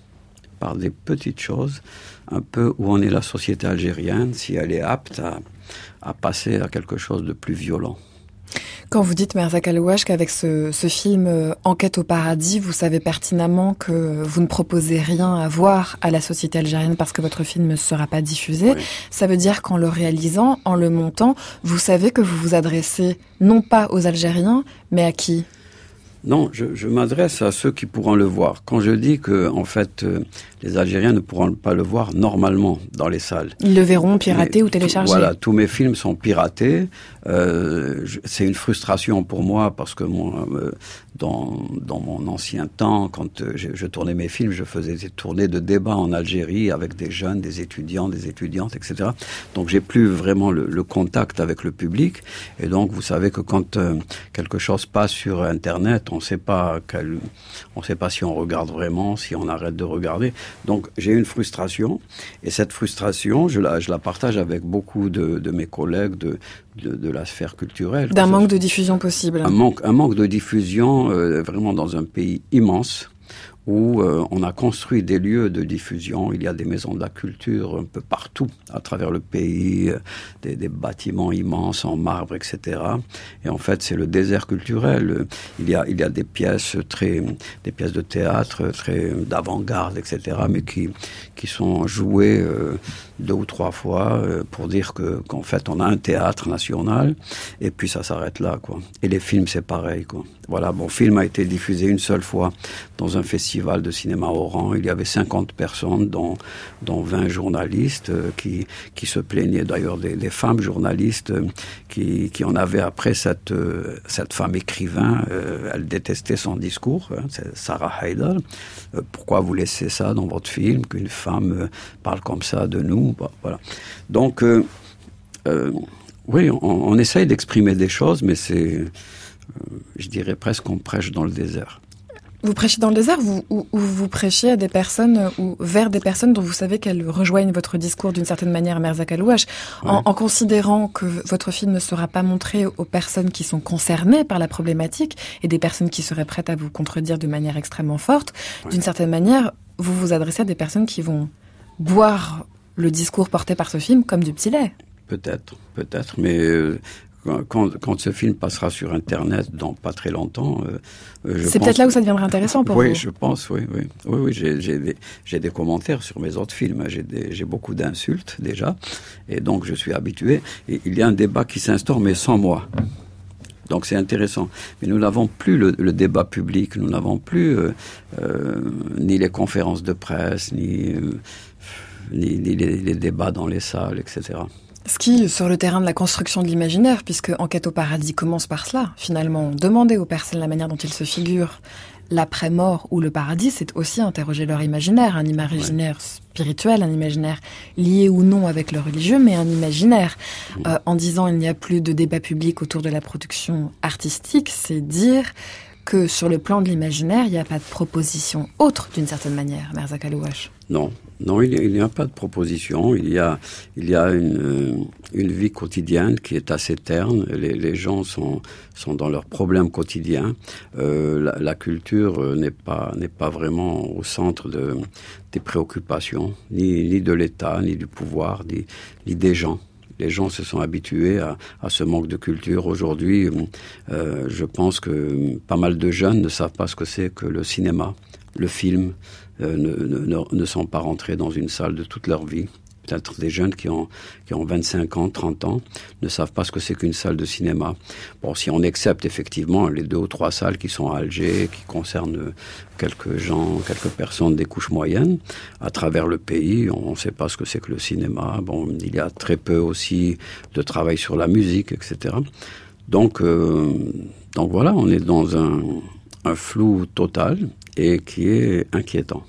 par des petites choses, un peu où on est la société algérienne, si elle est apte à, à passer à quelque chose de plus violent. Quand vous dites, Merzak Alouache, qu'avec ce, ce film euh, Enquête au paradis, vous savez pertinemment que vous ne proposez rien à voir à la société algérienne parce que votre film ne sera pas diffusé, oui. Ça veut dire qu'en le réalisant, en le montant, vous savez que vous vous adressez non pas aux Algériens, mais à qui ? Non, je, je m'adresse à ceux qui pourront le voir. Quand je dis que, en fait, euh, les Algériens ne pourront pas le voir normalement dans les salles. Ils le verront piraté Mais, ou téléchargé. Voilà, tous mes films sont piratés. Euh, je, c'est une frustration pour moi parce que moi, euh, dans, dans mon ancien temps, quand euh, je, je tournais mes films, je faisais des tournées de débats en Algérie avec des jeunes, des étudiants, des étudiantes, et cetera. Donc j'ai plus vraiment le, le contact avec le public. Et donc vous savez que quand euh, quelque chose passe sur Internet, on sait pas quel, on sait pas si on regarde vraiment, si on arrête de regarder. Donc j'ai une frustration, et cette frustration, je la, je la partage avec beaucoup de, de mes collègues de, de, de la sphère culturelle. D'un manque de diffusion possible. Un manque, un manque de diffusion euh, vraiment dans un pays immense, où euh, on a construit des lieux de diffusion. Il y a des maisons de la culture un peu partout à travers le pays, euh, des, des bâtiments immenses en marbre, et cetera. Et en fait, c'est le désert culturel. Il y a, il y a des pièces très, des pièces de théâtre très d'avant-garde, et cetera, mais qui, qui sont jouées euh, deux ou trois fois euh, pour dire que, qu'en fait, on a un théâtre national, et puis ça s'arrête là, quoi. Et les films, c'est pareil, quoi. Voilà, mon film a été diffusé une seule fois dans un festival de cinéma Oran. Il y avait cinquante personnes, dont, dont vingt journalistes, euh, qui, qui se plaignaient, d'ailleurs des, des femmes journalistes, euh, qui, qui en avaient après cette, euh, cette femme écrivain. Euh, elle détestait son discours, hein, c'est Sarah Haidar. Euh, pourquoi vous laissez ça dans votre film, qu'une femme euh, parle comme ça de nous? Bah, voilà. Donc, euh, euh, oui, on, on essaye d'exprimer des choses, mais c'est... je dirais presque qu'on prêche dans le désert. Vous prêchez dans le désert ou, ou, ou vous prêchez à des personnes ou vers des personnes dont vous savez qu'elles rejoignent votre discours d'une certaine manière, Merzak Alouache, ouais. en, en considérant que votre film ne sera pas montré aux personnes qui sont concernées par la problématique et des personnes qui seraient prêtes à vous contredire de manière extrêmement forte. Ouais. D'une certaine manière, vous vous adressez à des personnes qui vont boire le discours porté par ce film comme du petit lait. Peut-être, peut-être, mais... Euh... Quand, quand ce film passera sur Internet dans pas très longtemps, euh, je c'est pense... peut-être là où ça deviendra intéressant pour oui, vous. Oui, je pense, oui, oui, oui, oui. J'ai, j'ai, des, j'ai des commentaires sur mes autres films. J'ai, des, j'ai beaucoup d'insultes déjà, et donc je suis habitué. Et il y a un débat qui s'instaure, mais sans moi. Donc c'est intéressant. Mais nous n'avons plus le, le débat public, nous n'avons plus euh, euh, ni les conférences de presse, ni, euh, ni, ni les, les débats dans les salles, et cetera. Ce qui, sur le terrain de la construction de l'imaginaire, puisque Enquête au paradis commence par cela, finalement, demander aux personnes la manière dont ils se figurent l'après-mort ou le paradis, c'est aussi interroger leur imaginaire, un imaginaire ouais. spirituel, un imaginaire lié ou non avec le religieux, mais un imaginaire. Mmh. Euh, en disant il n'y a plus de débat public autour de la production artistique, c'est dire que sur le plan de l'imaginaire, il n'y a pas de proposition autre, d'une certaine manière, Merzak Alouache. Non, non, il n'y a pas de proposition. Il y a, il y a une, une vie quotidienne qui est assez terne. Les, les gens sont, sont dans leurs problèmes quotidiens. Euh, la, la culture n'est pas, n'est pas vraiment au centre de, des préoccupations, ni, ni de l'État, ni du pouvoir, ni, ni des gens. Les gens se sont habitués à, à ce manque de culture. Aujourd'hui, euh, je pense que pas mal de jeunes ne savent pas ce que c'est que le cinéma, le film, euh, ne, ne, ne sont pas rentrés dans une salle de toute leur vie. Peut-être des jeunes qui ont, qui ont vingt-cinq ans, trente ans, ne savent pas ce que c'est qu'une salle de cinéma. Bon, si on accepte effectivement les deux ou trois salles qui sont à Alger, qui concernent quelques gens, quelques personnes des couches moyennes, à travers le pays, on ne sait pas ce que c'est que le cinéma. Bon, il y a très peu aussi de travail sur la musique, et cetera. Donc, euh, donc voilà, on est dans un, un flou total et qui est inquiétant.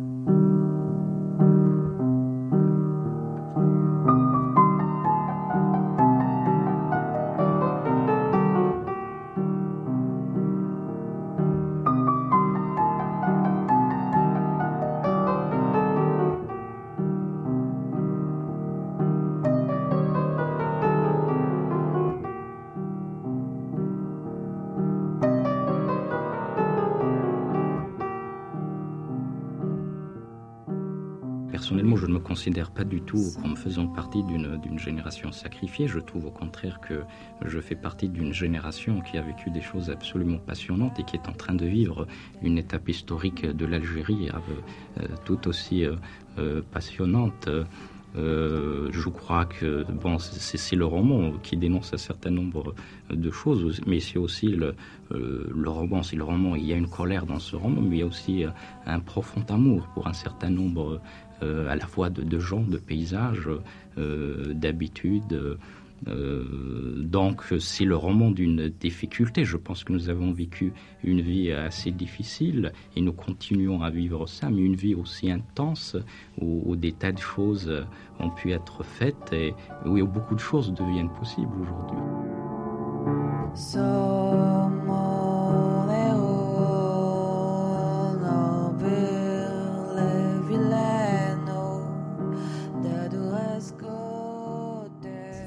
Personnellement, je ne me considère pas du tout comme faisant partie d'une, d'une génération sacrifiée. Je trouve au contraire que je fais partie d'une génération qui a vécu des choses absolument passionnantes et qui est en train de vivre une étape historique de l'Algérie euh, tout aussi euh, euh, passionnante. Euh, je crois que bon, c'est, c'est le roman qui dénonce un certain nombre de choses, mais c'est aussi le, euh, le roman. C'est le roman. Il y a une colère dans ce roman, mais il y a aussi euh, un profond amour pour un certain nombre euh, à la fois de, de gens, de paysages, euh, d'habitudes. Euh, donc c'est le roman d'une difficulté. Je pense que nous avons vécu une vie assez difficile et nous continuons à vivre ça, mais une vie aussi intense où, où des tas de choses ont pu être faites et où beaucoup de choses deviennent possibles aujourd'hui.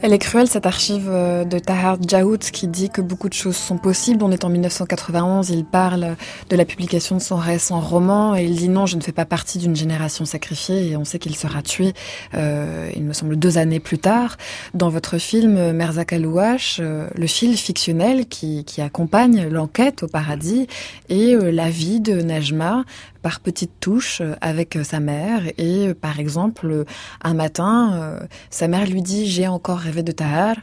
Elle est cruelle, cette archive de Tahar Djaout qui dit que beaucoup de choses sont possibles. On est en mille neuf cent quatre-vingt-onze, il parle de la publication de son récent roman et il dit non, je ne fais pas partie d'une génération sacrifiée et on sait qu'il sera tué, euh, il me semble, deux années plus tard. Dans votre film Merzak Alouache, euh, le fil fictionnel qui, qui accompagne l'enquête au paradis et euh, la vie de Najma par petites touches avec sa mère et par exemple un matin euh, sa mère lui dit j'ai encore rêvé de Tahar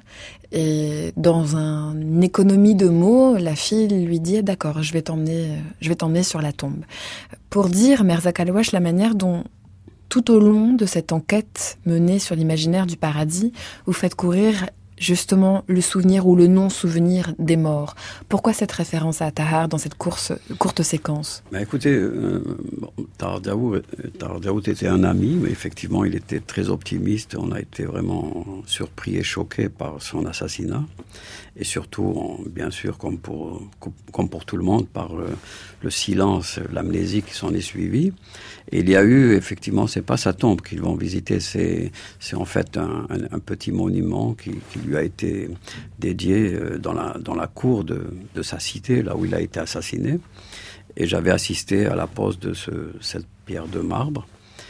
et dans un, une économie de mots la fille lui dit d'accord je vais t'emmener je vais t'emmener sur la tombe pour dire Merzak Alouache la manière dont tout au long de cette enquête menée sur l'imaginaire du paradis vous faites courir justement le souvenir ou le non-souvenir des morts. Pourquoi cette référence à Tahar dans cette course, courte séquence ? Ben écoutez, euh, bon, Tahar Djaout était un ami, mais effectivement il était très optimiste. On a été vraiment surpris et choqués par son assassinat. Et surtout, on, bien sûr, comme pour, comme pour tout le monde, par le, le silence, l'amnésie qui s'en est suivie. Et il y a eu, effectivement, c'est pas sa tombe qu'ils vont visiter, c'est, c'est en fait un, un, un petit monument qui, qui lui a été dédié dans la, dans la cour de, de sa cité, là où il a été assassiné. Et j'avais assisté à la pose de ce, cette pierre de marbre.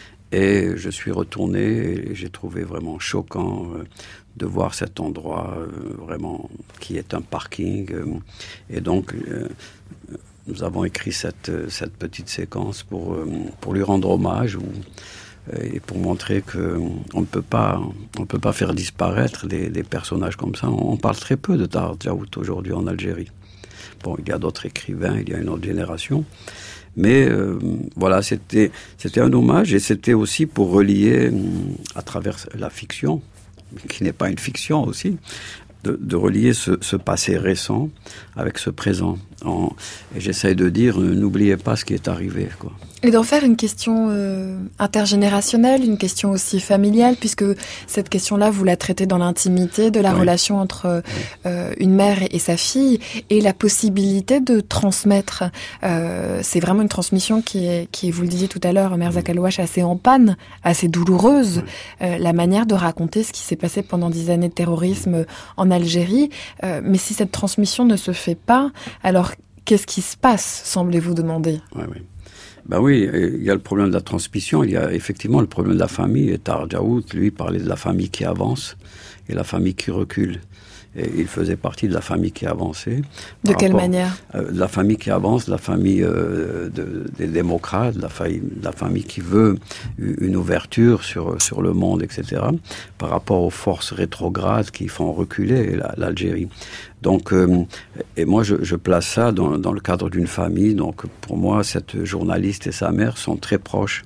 Et je suis retourné et j'ai trouvé vraiment choquant euh, de voir cet endroit euh, vraiment qui est un parking. Euh, et donc, euh, nous avons écrit cette, cette petite séquence pour, euh, pour lui rendre hommage ou, euh, et pour montrer qu'on ne peut pas, on ne peut pas faire disparaître des, des personnages comme ça. On parle très peu de Tahar Djaout aujourd'hui en Algérie. Bon, il y a d'autres écrivains, il y a une autre génération. Mais euh, voilà, c'était, c'était un hommage et c'était aussi pour relier, à travers la fiction, qui n'est pas une fiction aussi, de, de relier ce, ce passé récent avec ce présent. En, et j'essaye de dire, n'oubliez pas ce qui est arrivé, quoi. Et d'en faire une question euh, intergénérationnelle, une question aussi familiale, puisque cette question-là, vous la traitez dans l'intimité de la oui. relation entre euh, une mère et, et sa fille, et la possibilité de transmettre. Euh, c'est vraiment une transmission qui est, qui est, vous le disiez tout à l'heure, Merzak Alouache, assez en panne, assez douloureuse. Oui. Euh, la manière de raconter ce qui s'est passé pendant dix années de terrorisme en Algérie. Euh, mais si cette transmission ne se fait pas, alors qu'est-ce qui se passe, semblez-vous demander ? Oui, oui. Ben oui, il y a le problème de la transmission, il y a effectivement le problème de la famille. Et Tahar Djaout, lui, parlait de la famille qui avance et la famille qui recule. Et il faisait partie de la famille qui avançait. De quelle rapport, manière euh, La famille qui avance, la famille euh, de, des démocrates, la famille, la famille qui veut une ouverture sur, sur le monde, et cetera, par rapport aux forces rétrogrades qui font reculer la, l'Algérie. Donc, euh, et moi, je, je place ça dans, dans le cadre d'une famille. Donc, pour moi, cette journaliste et sa mère sont très proches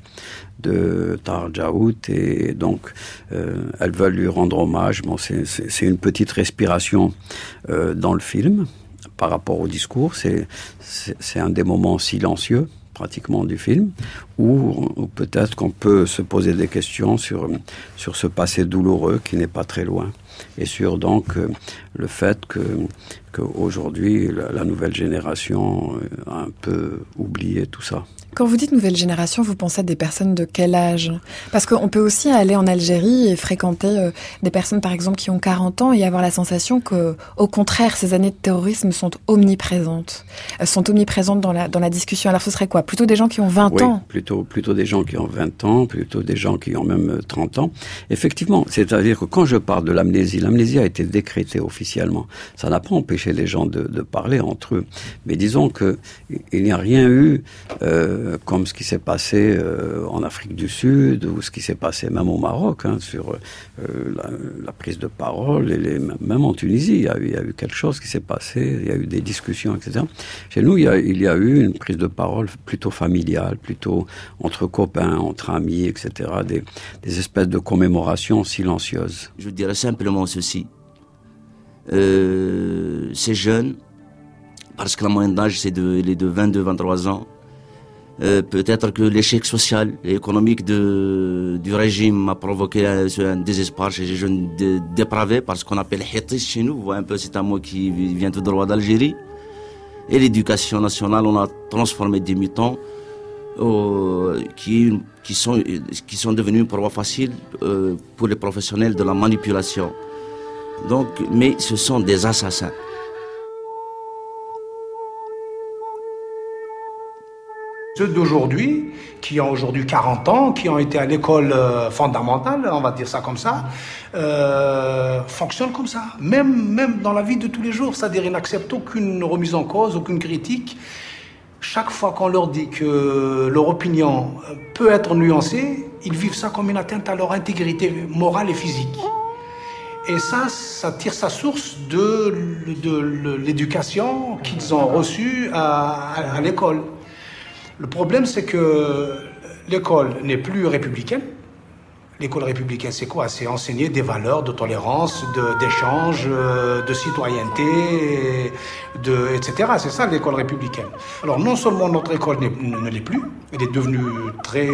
de Tahar Djaout et donc euh, elles veulent lui rendre hommage. Bon, c'est, c'est, c'est une petite respiration euh, dans le film par rapport au discours. C'est, c'est, c'est un des moments silencieux pratiquement du film où, où peut-être qu'on peut se poser des questions sur, sur ce passé douloureux qui n'est pas très loin et sur donc euh, le fait que qu'aujourd'hui la, la nouvelle génération a un peu oublié tout ça. Quand vous dites nouvelle génération, vous pensez à des personnes de quel âge ? Parce qu'on peut aussi aller en Algérie et fréquenter euh, des personnes, par exemple, qui ont quarante ans et avoir la sensation que, au contraire, ces années de terrorisme sont omniprésentes, euh, sont omniprésentes dans la, dans la discussion. Alors ce serait quoi ? Plutôt des gens qui ont vingt oui, ans ? plutôt, plutôt des gens qui ont vingt ans, plutôt des gens qui ont même trente ans. Effectivement, c'est-à-dire que quand je parle de l'amnésie, l'amnésie a été décrétée officiellement. Ça n'a pas empêché les gens de, de parler entre eux. Mais disons que il n'y a rien eu... Euh, comme ce qui s'est passé euh, en Afrique du Sud ou ce qui s'est passé même au Maroc hein, sur euh, la, la prise de parole et les, même en Tunisie il y, a eu, il y a eu quelque chose qui s'est passé, il y a eu des discussions, et cetera. Chez nous il y a, il y a eu une prise de parole plutôt familiale, plutôt entre copains, entre amis, et cetera. Des, des espèces de commémorations silencieuses. Je dirais simplement ceci. Euh, ces jeunes, parce que la moyenne d'âge c'est de, elle est de vingt-deux à vingt-trois ans, Euh, peut-être que l'échec social et économique de, du régime a provoqué un, un désespoir chez les jeunes dé, dépravés, parce qu'on appelle hitis chez nous, vous voyez un peu, c'est un mot qui vient tout droit d'Algérie. Et l'éducation nationale, on a transformé des mutants euh, qui, qui, sont, qui sont devenus une proie facile euh, pour les professionnels de la manipulation. Donc, mais ce sont des assassins. Ceux d'aujourd'hui, qui ont aujourd'hui quarante ans, qui ont été à l'école euh, fondamentale, on va dire ça comme ça, euh, fonctionnent comme ça. Même, même dans la vie de tous les jours, c'est-à-dire ils n'acceptent aucune remise en cause, aucune critique. Chaque fois qu'on leur dit que leur opinion peut être nuancée, ils vivent ça comme une atteinte à leur intégrité morale et physique. Et ça, ça tire sa source de, de, de l'éducation qu'ils ont reçue à, à, à l'école. Le problème, c'est que l'école n'est plus républicaine. L'école républicaine, c'est quoi? C'est enseigner des valeurs de tolérance, de, d'échange, de citoyenneté, de, et cetera. C'est ça l'école républicaine. Alors non seulement notre école ne, ne l'est plus, elle est devenue très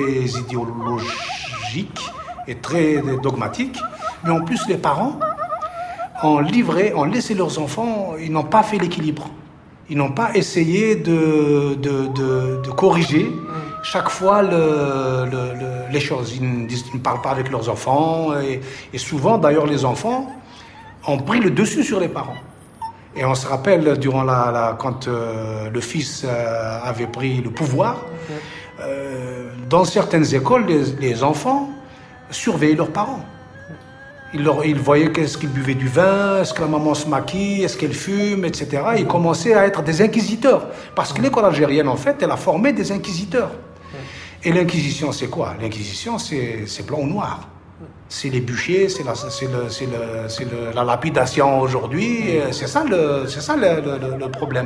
idéologique et très dogmatique, mais en plus les parents ont livré, ont laissé leurs enfants, ils n'ont pas fait l'équilibre. Ils n'ont pas essayé de, de, de, de corriger chaque fois le, le, le, les choses. Ils ne, ils ne parlent pas avec leurs enfants. Et, et souvent, d'ailleurs, les enfants ont pris le dessus sur les parents. Et on se rappelle, durant la, la, quand euh, le fils euh, avait pris le pouvoir, euh, dans certaines écoles, les, les enfants surveillaient leurs parents. Ils, leur, ils voyaient qu'est-ce qu'ils buvaient du vin, est-ce que la maman se maquille, est-ce qu'elle fume, et cetera. Ils commençaient à être des inquisiteurs. Parce que l'école algérienne, en fait, elle a formé des inquisiteurs. Et l'inquisition, c'est quoi? L'inquisition, c'est, c'est blanc ou noir. C'est les bûchers, c'est la, c'est le, c'est le, c'est le, la lapidation aujourd'hui. C'est ça le, c'est ça le, le, le problème.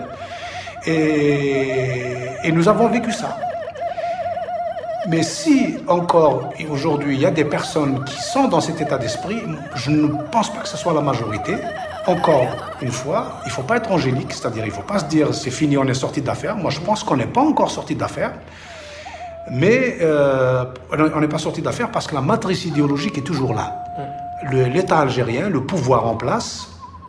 Et, et nous avons vécu ça. Mais si encore aujourd'hui il y a des personnes qui sont dans cet état d'esprit, je ne pense pas que ce soit la majorité. Encore une fois, il ne faut pas être angélique, c'est-à-dire il ne faut pas se dire c'est fini, on est sorti d'affaires. Moi je pense qu'on n'est pas encore sorti d'affaires, mais euh, on n'est pas sorti d'affaires parce que la matrice idéologique est toujours là. Le, l'État algérien, le pouvoir en place,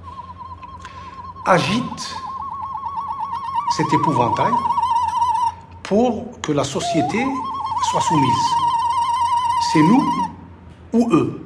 agite cet épouvantail pour que la société soit soumise. C'est nous ou eux.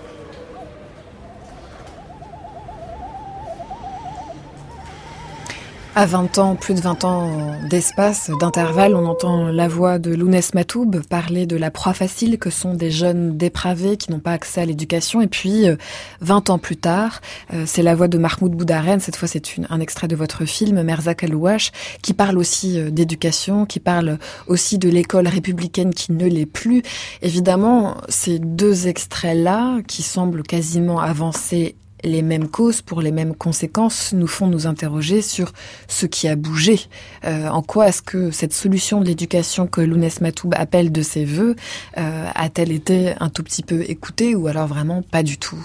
À vingt ans, plus de vingt ans d'espace, d'intervalle, on entend la voix de Lounès Matoub parler de la proie facile que sont des jeunes dépravés qui n'ont pas accès à l'éducation. Et puis, vingt ans plus tard, c'est la voix de Mahmoud Boudarène. Cette fois, c'est une, un extrait de votre film, Merzak Alouache, qui parle aussi d'éducation, qui parle aussi de l'école républicaine qui ne l'est plus. Évidemment, ces deux extraits-là, qui semblent quasiment avancer les mêmes causes pour les mêmes conséquences, nous font nous interroger sur ce qui a bougé. Euh, en quoi est-ce que cette solution de l'éducation que Lounès Matoub appelle de ses voeux euh, a-t-elle été un tout petit peu écoutée ou alors vraiment pas du tout?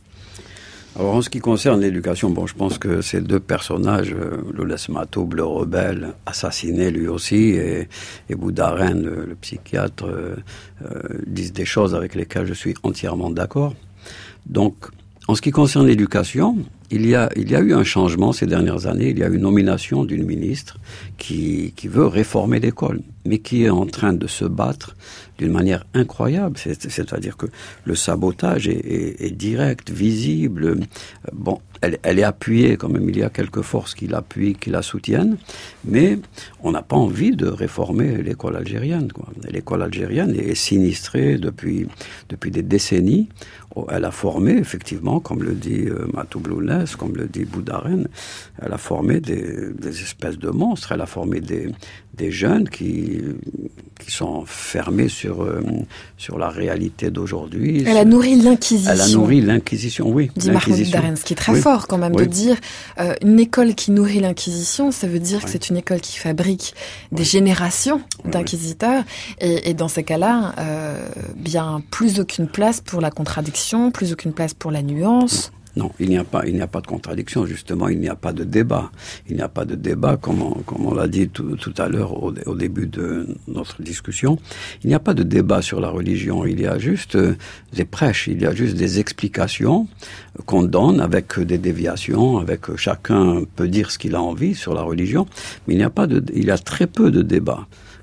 Alors en ce qui concerne l'éducation, bon, je pense que ces deux personnages, euh, Lounès Matoub, le rebelle, assassiné lui aussi, et, et Boudarène, le, le psychiatre, euh, euh, disent des choses avec lesquelles je suis entièrement d'accord. Donc, en ce qui concerne l'éducation, il y a, il y a eu un changement ces dernières années. Il y a eu une nomination d'une ministre qui, qui veut réformer l'école, mais qui est en train de se battre d'une manière incroyable. C'est, c'est-à-dire que le sabotage est, est, est direct, visible. Bon, elle, elle est appuyée quand même. Il y a quelques forces qui l'appuient, qui la soutiennent, mais on n'a pas envie de réformer l'école algérienne, quoi. L'école algérienne est sinistrée depuis, depuis des décennies. Elle a formé, effectivement, comme le dit euh, Matoub Lounès, comme le dit Boudarène, elle a formé des, des espèces de monstres. Elle a formé des, des jeunes qui, qui sont fermés sur, euh, sur la réalité d'aujourd'hui. Elle a nourri l'inquisition. Elle a nourri l'inquisition, oui. Dit Mahmoud Boudarène, ce qui est très oui. fort quand même oui. de dire euh, une école qui nourrit l'inquisition, ça veut dire oui. que c'est une école qui fabrique des oui. générations oui. d'inquisiteurs. Et, et dans ces cas-là, euh, bien plus aucune place pour la contradiction, plus aucune place pour la nuance. Non, il n'y a pas, il n'y a pas de contradiction, justement, il n'y a pas de débat. Il n'y a pas de débat, comme on, comme on l'a dit tout, tout à l'heure au, au début de notre discussion. Il n'y a pas de débat sur la religion, il y a juste euh, des prêches, il y a juste des explications qu'on donne avec des déviations, avec chacun peut dire ce qu'il a envie sur la religion, mais il n'y a pas de, il y a très peu de débat.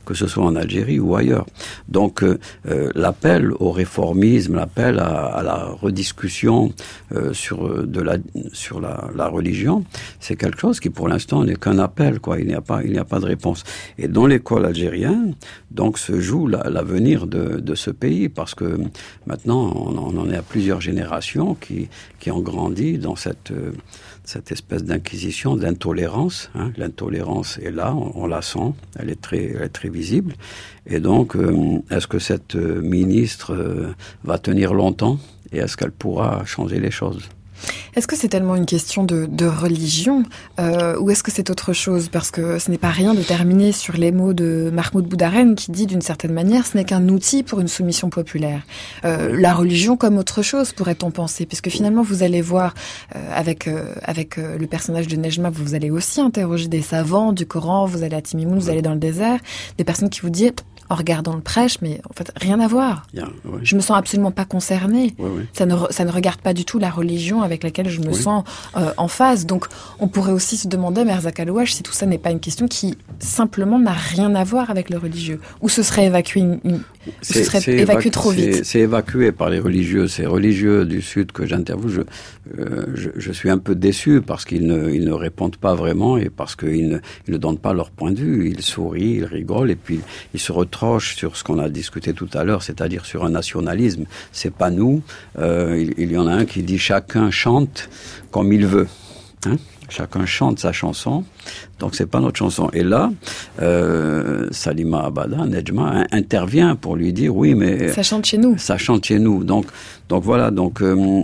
que ce soit en Algérie ou ailleurs. Donc euh, euh, l'appel au réformisme, l'appel à, à la rediscussion euh, sur de la sur la, la religion, c'est quelque chose qui pour l'instant n'est qu'un appel, quoi. Il n'y a pas il n'y a pas de réponse. Et dans l'école algérienne, donc se joue la, l'avenir de, de ce pays, parce que maintenant on, on en est à plusieurs générations qui qui ont grandi dans cette euh, cette espèce d'inquisition, d'intolérance. Hein. L'intolérance est là, on, on la sent, elle est très, elle est très visible. Et donc, euh, est-ce que cette euh, ministre euh, va tenir longtemps et est-ce qu'elle pourra changer les choses ? Est-ce que c'est tellement une question de, de religion euh, ou est-ce que c'est autre chose ? Parce que ce n'est pas rien de terminer sur les mots de Mahmoud Boudarène qui dit d'une certaine manière ce n'est qu'un outil pour une soumission populaire. Euh, la religion comme autre chose, pourrait-on penser ? Puisque finalement vous allez voir euh, avec, euh, avec euh, le personnage de Nejma, vous allez aussi interroger des savants du Coran, vous allez à Timimoun, vous allez dans le désert, des personnes qui vous disent en regardant le prêche, mais en fait, rien à voir. Yeah, oui. Je me sens absolument pas concernée. Oui, oui. Ça ne, ça ne regarde pas du tout la religion avec laquelle je me oui. sens euh, en phase. Donc, on pourrait aussi se demander, Merzak Alouache, si tout ça n'est pas une question qui, simplement, n'a rien à voir avec le religieux. Ou ce serait évacué, une, une, ce serait évacué évacu, trop vite. C'est, c'est évacué par les religieux. Ces religieux du Sud que j'interviewe, je, euh, je, je suis un peu déçu parce qu'ils ne, ils ne répondent pas vraiment et parce qu'ils ne, ils ne donnent pas leur point de vue. Ils sourient, ils rigolent et puis ils se retrouvent sur ce qu'on a discuté tout à l'heure, c'est-à-dire sur un nationalisme. C'est pas nous. Euh, il, il y en a un qui dit chacun chante comme il veut. Hein? Chacun chante sa chanson, donc c'est pas notre chanson. Et là, euh, Salima Abada, Nejma, intervient pour lui dire oui, mais ça chante chez nous. Ça chante chez nous. Donc, donc voilà. Donc, euh,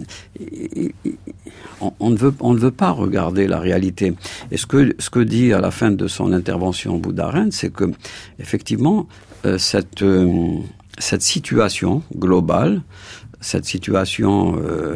on, on ne veut, on ne veut pas regarder la réalité. Et ce que, ce que dit à la fin de son intervention Boudarène, c'est que effectivement, euh, cette, euh, cette situation globale, cette situation euh,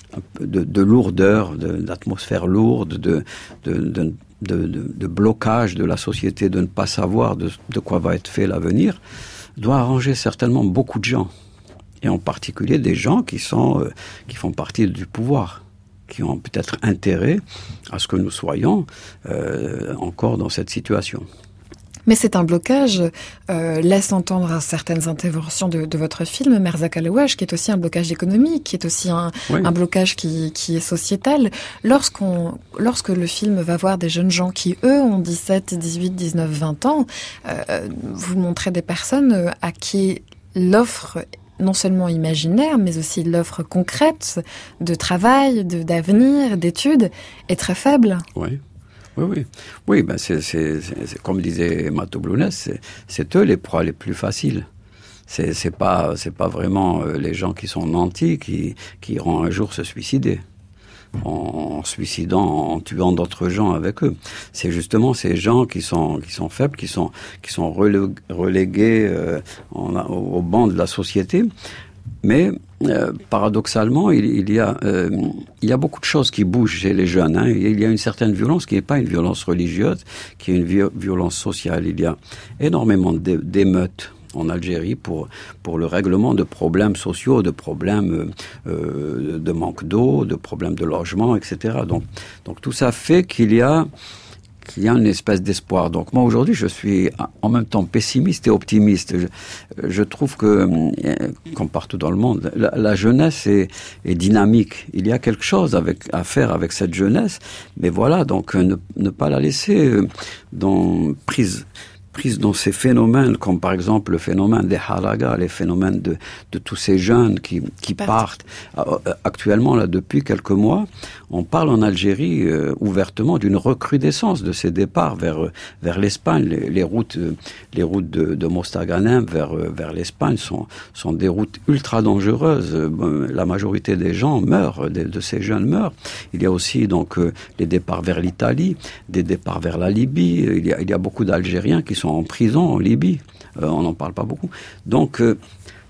De, de lourdeur, de, d'atmosphère lourde, de, de, de, de, de, de blocage de la société, de ne pas savoir de, de quoi va être fait l'avenir, doit arranger certainement beaucoup de gens. Et en particulier des gens qui, sont, euh, qui font partie du pouvoir, qui ont peut-être intérêt à ce que nous soyons euh, encore dans cette situation. Mais c'est un blocage, euh, laisse entendre à certaines interventions de, de votre film, Merzak Alouache, qui est aussi un blocage économique, qui est aussi un, oui. un blocage qui, qui est sociétal. Lorsqu'on, lorsque le film va voir des jeunes gens qui, eux, ont dix-sept, dix-huit, dix-neuf, vingt ans, euh, vous montrez des personnes à qui l'offre non seulement imaginaire, mais aussi l'offre concrète de travail, de, d'avenir, d'études, est très faible. Oui. Oui, oui, oui. Ben c'est, c'est, c'est, c'est comme disait Mato Blounès, c'est, c'est eux les proies les plus faciles. C'est, c'est pas, c'est pas vraiment les gens qui sont nantis qui, qui iront un jour se suicider en, en suicidant, en tuant d'autres gens avec eux. C'est justement ces gens qui sont, qui sont faibles, qui sont, qui sont relégués euh, en, au banc de la société. Mais euh, paradoxalement, il, il, y a, euh, il y a beaucoup de choses qui bougent chez les jeunes. Hein. Il y a une certaine violence qui n'est pas une violence religieuse, qui est une vi- violence sociale. Il y a énormément d'émeutes en Algérie pour, pour le règlement de problèmes sociaux, de problèmes euh, de manque d'eau, de problèmes de logement, et cetera. Donc, donc tout ça fait qu'il y a... qu'il y a une espèce d'espoir. Donc moi aujourd'hui je suis en même temps pessimiste et optimiste. Je, je trouve que, comme partout dans le monde, la, la jeunesse est, est dynamique. Il y a quelque chose avec, à faire avec cette jeunesse, mais voilà, donc ne, ne pas la laisser dans, prise, prise dans ces phénomènes, comme par exemple le phénomène des haragas, les phénomènes de, de tous ces jeunes qui, qui partent. Actuellement, là, depuis quelques mois, on parle en Algérie euh, ouvertement d'une recrudescence de ces départs vers vers l'Espagne. Les, les routes, les routes de, de Mostaganem vers vers l'Espagne sont sont des routes ultra dangereuses. La majorité des gens meurent, de, de ces jeunes meurent. Il y a aussi donc euh, les départs vers l'Italie, des départs vers la Libye. Il y a il y a beaucoup d'Algériens qui sont en prison en Libye. Euh, on n'en parle pas beaucoup. Donc euh,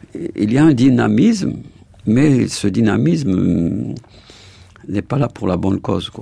il y a un dynamisme, mais ce dynamisme n'est pas là pour la bonne cause, quoi.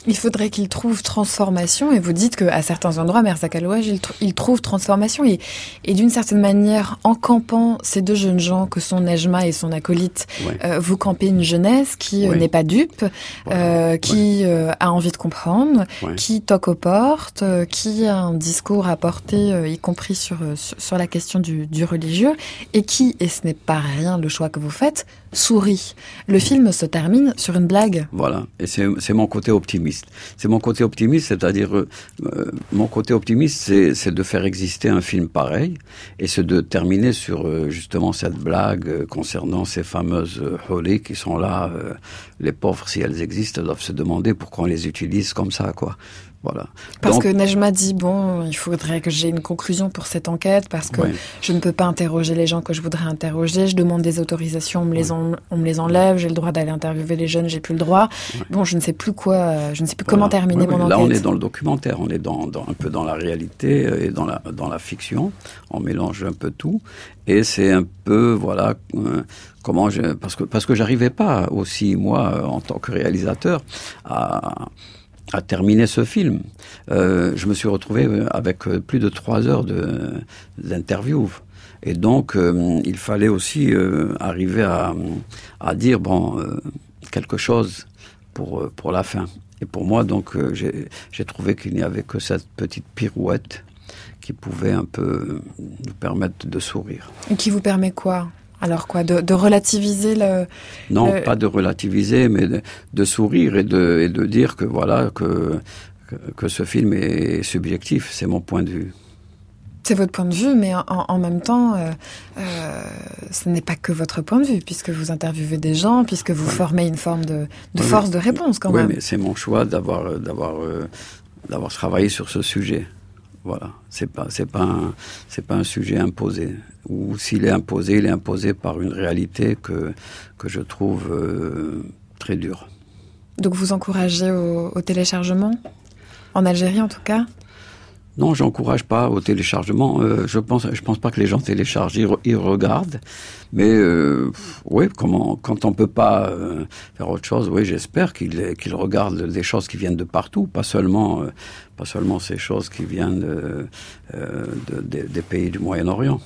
Il faudrait qu'il trouve transformation, et vous dites qu'à certains endroits, Merzak Alouaj, il, tr- il trouve transformation, et, et d'une certaine manière, en campant ces deux jeunes gens que sont Nejma et son acolyte, ouais. euh, vous campez une jeunesse qui ouais. euh, n'est pas dupe, voilà. euh, qui ouais. euh, a envie de comprendre, ouais. qui toque aux portes, euh, qui a un discours à porter, euh, y compris sur, euh, sur, sur la question du, du religieux, et qui, et ce n'est pas rien le choix que vous faites, sourit. Le film se termine sur une blague. Voilà, et c'est, c'est mon côté optimiste. C'est mon côté optimiste, c'est-à-dire, euh, mon côté optimiste, c'est, c'est de faire exister un film pareil, et c'est de terminer sur euh, justement cette blague euh, concernant ces fameuses euh, holly qui sont là. Euh, les pauvres, si elles existent, doivent se demander pourquoi on les utilise comme ça, quoi. Voilà. Parce Donc, que Nejma dit, bon, il faudrait que j'ai une conclusion pour cette enquête, parce que ouais. je ne peux pas interroger les gens que je voudrais interroger, je demande des autorisations, on me, ouais. les, en, on me les enlève, j'ai le droit d'aller interviewer les jeunes, j'ai plus le droit. Ouais. Bon, je ne sais plus quoi, je ne sais plus voilà. comment terminer ouais, mon là, enquête. Là, on est dans le documentaire, on est dans, dans, un peu dans la réalité et dans la, dans la fiction, on mélange un peu tout, et c'est un peu, voilà, euh, comment je, parce que, parce que j'arrivais pas aussi, moi, en tant que réalisateur, à... à terminer ce film. Euh, je me suis retrouvé avec plus de trois heures de, d'interview. Et donc, euh, il fallait aussi euh, arriver à, à dire, bon, euh, quelque chose pour, pour la fin. Et pour moi, donc, euh, j'ai, j'ai trouvé qu'il n'y avait que cette petite pirouette qui pouvait un peu nous permettre de sourire. Et qui vous permet quoi ? Alors quoi, de, de relativiser le... Non, le... pas de relativiser, mais de, de sourire et de, et de dire que voilà, que, que, que ce film est subjectif, c'est mon point de vue. C'est votre point de vue, mais en, en même temps, euh, euh, ce n'est pas que votre point de vue, puisque vous interviewez des gens, puisque vous ouais. formez une forme de, de ouais, force mais, de réponse quand ouais, même. Oui, mais c'est mon choix d'avoir, d'avoir, euh, d'avoir travaillé sur ce sujet. Voilà, c'est pas, c'est pas un, c'est pas un sujet imposé. Ou s'il est imposé, il est imposé par une réalité que, que je trouve euh, très dure. Donc vous encouragez au, au téléchargement ? En Algérie en tout cas ? Non, j'encourage pas au téléchargement. Euh, je pense, je pense pas que les gens téléchargent, ils, ils regardent. Mais euh, oui, comment, quand on peut pas euh, faire autre chose, oui, j'espère qu'ils, qu'ils regardent des choses qui viennent de partout, pas seulement, euh, pas seulement ces choses qui viennent de, euh, de, de, des pays du Moyen-Orient.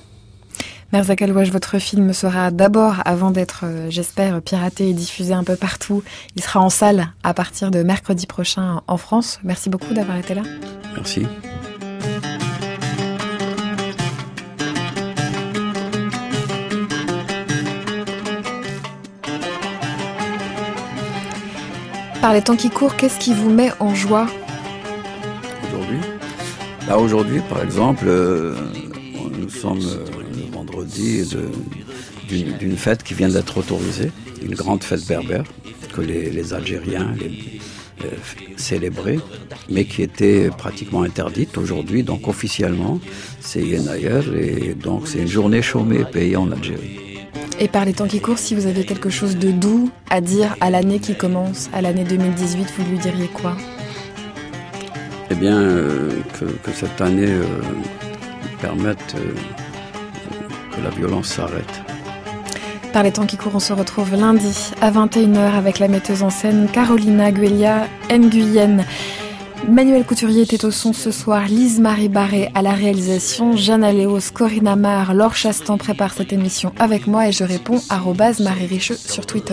Merzak Alouaj, votre film sera d'abord, avant d'être, euh, j'espère, piraté et diffusé un peu partout, il sera en salle à partir de mercredi prochain en France. Merci beaucoup d'avoir été là. Merci. Par les temps qui courent, qu'est-ce qui vous met en joie aujourd'hui ? Là, aujourd'hui, par exemple, euh, nous sommes euh, le vendredi de, d'une, d'une fête qui vient d'être autorisée, une grande fête berbère que les, les Algériens les, euh, célébraient, mais qui était pratiquement interdite aujourd'hui. Donc officiellement, c'est Yenayer, et donc c'est une journée chômée payée en Algérie. Et par les temps qui courent, si vous avez quelque chose de doux à dire à l'année qui commence, à l'année deux mille dix-huit, vous lui diriez quoi ? Eh bien, euh, que, que cette année euh, permette euh, que la violence s'arrête. Par les temps qui courent, on se retrouve lundi à vingt et une heures avec la metteuse en scène Carolina Guelia Nguyen. Manuel Couturier était au son ce soir, Lise-Marie Barré à la réalisation, Jeanne Aléos, Corinne Amar, Laure Chastan prépare cette émission avec moi et je réponds arobase Marie Richeux sur Twitter.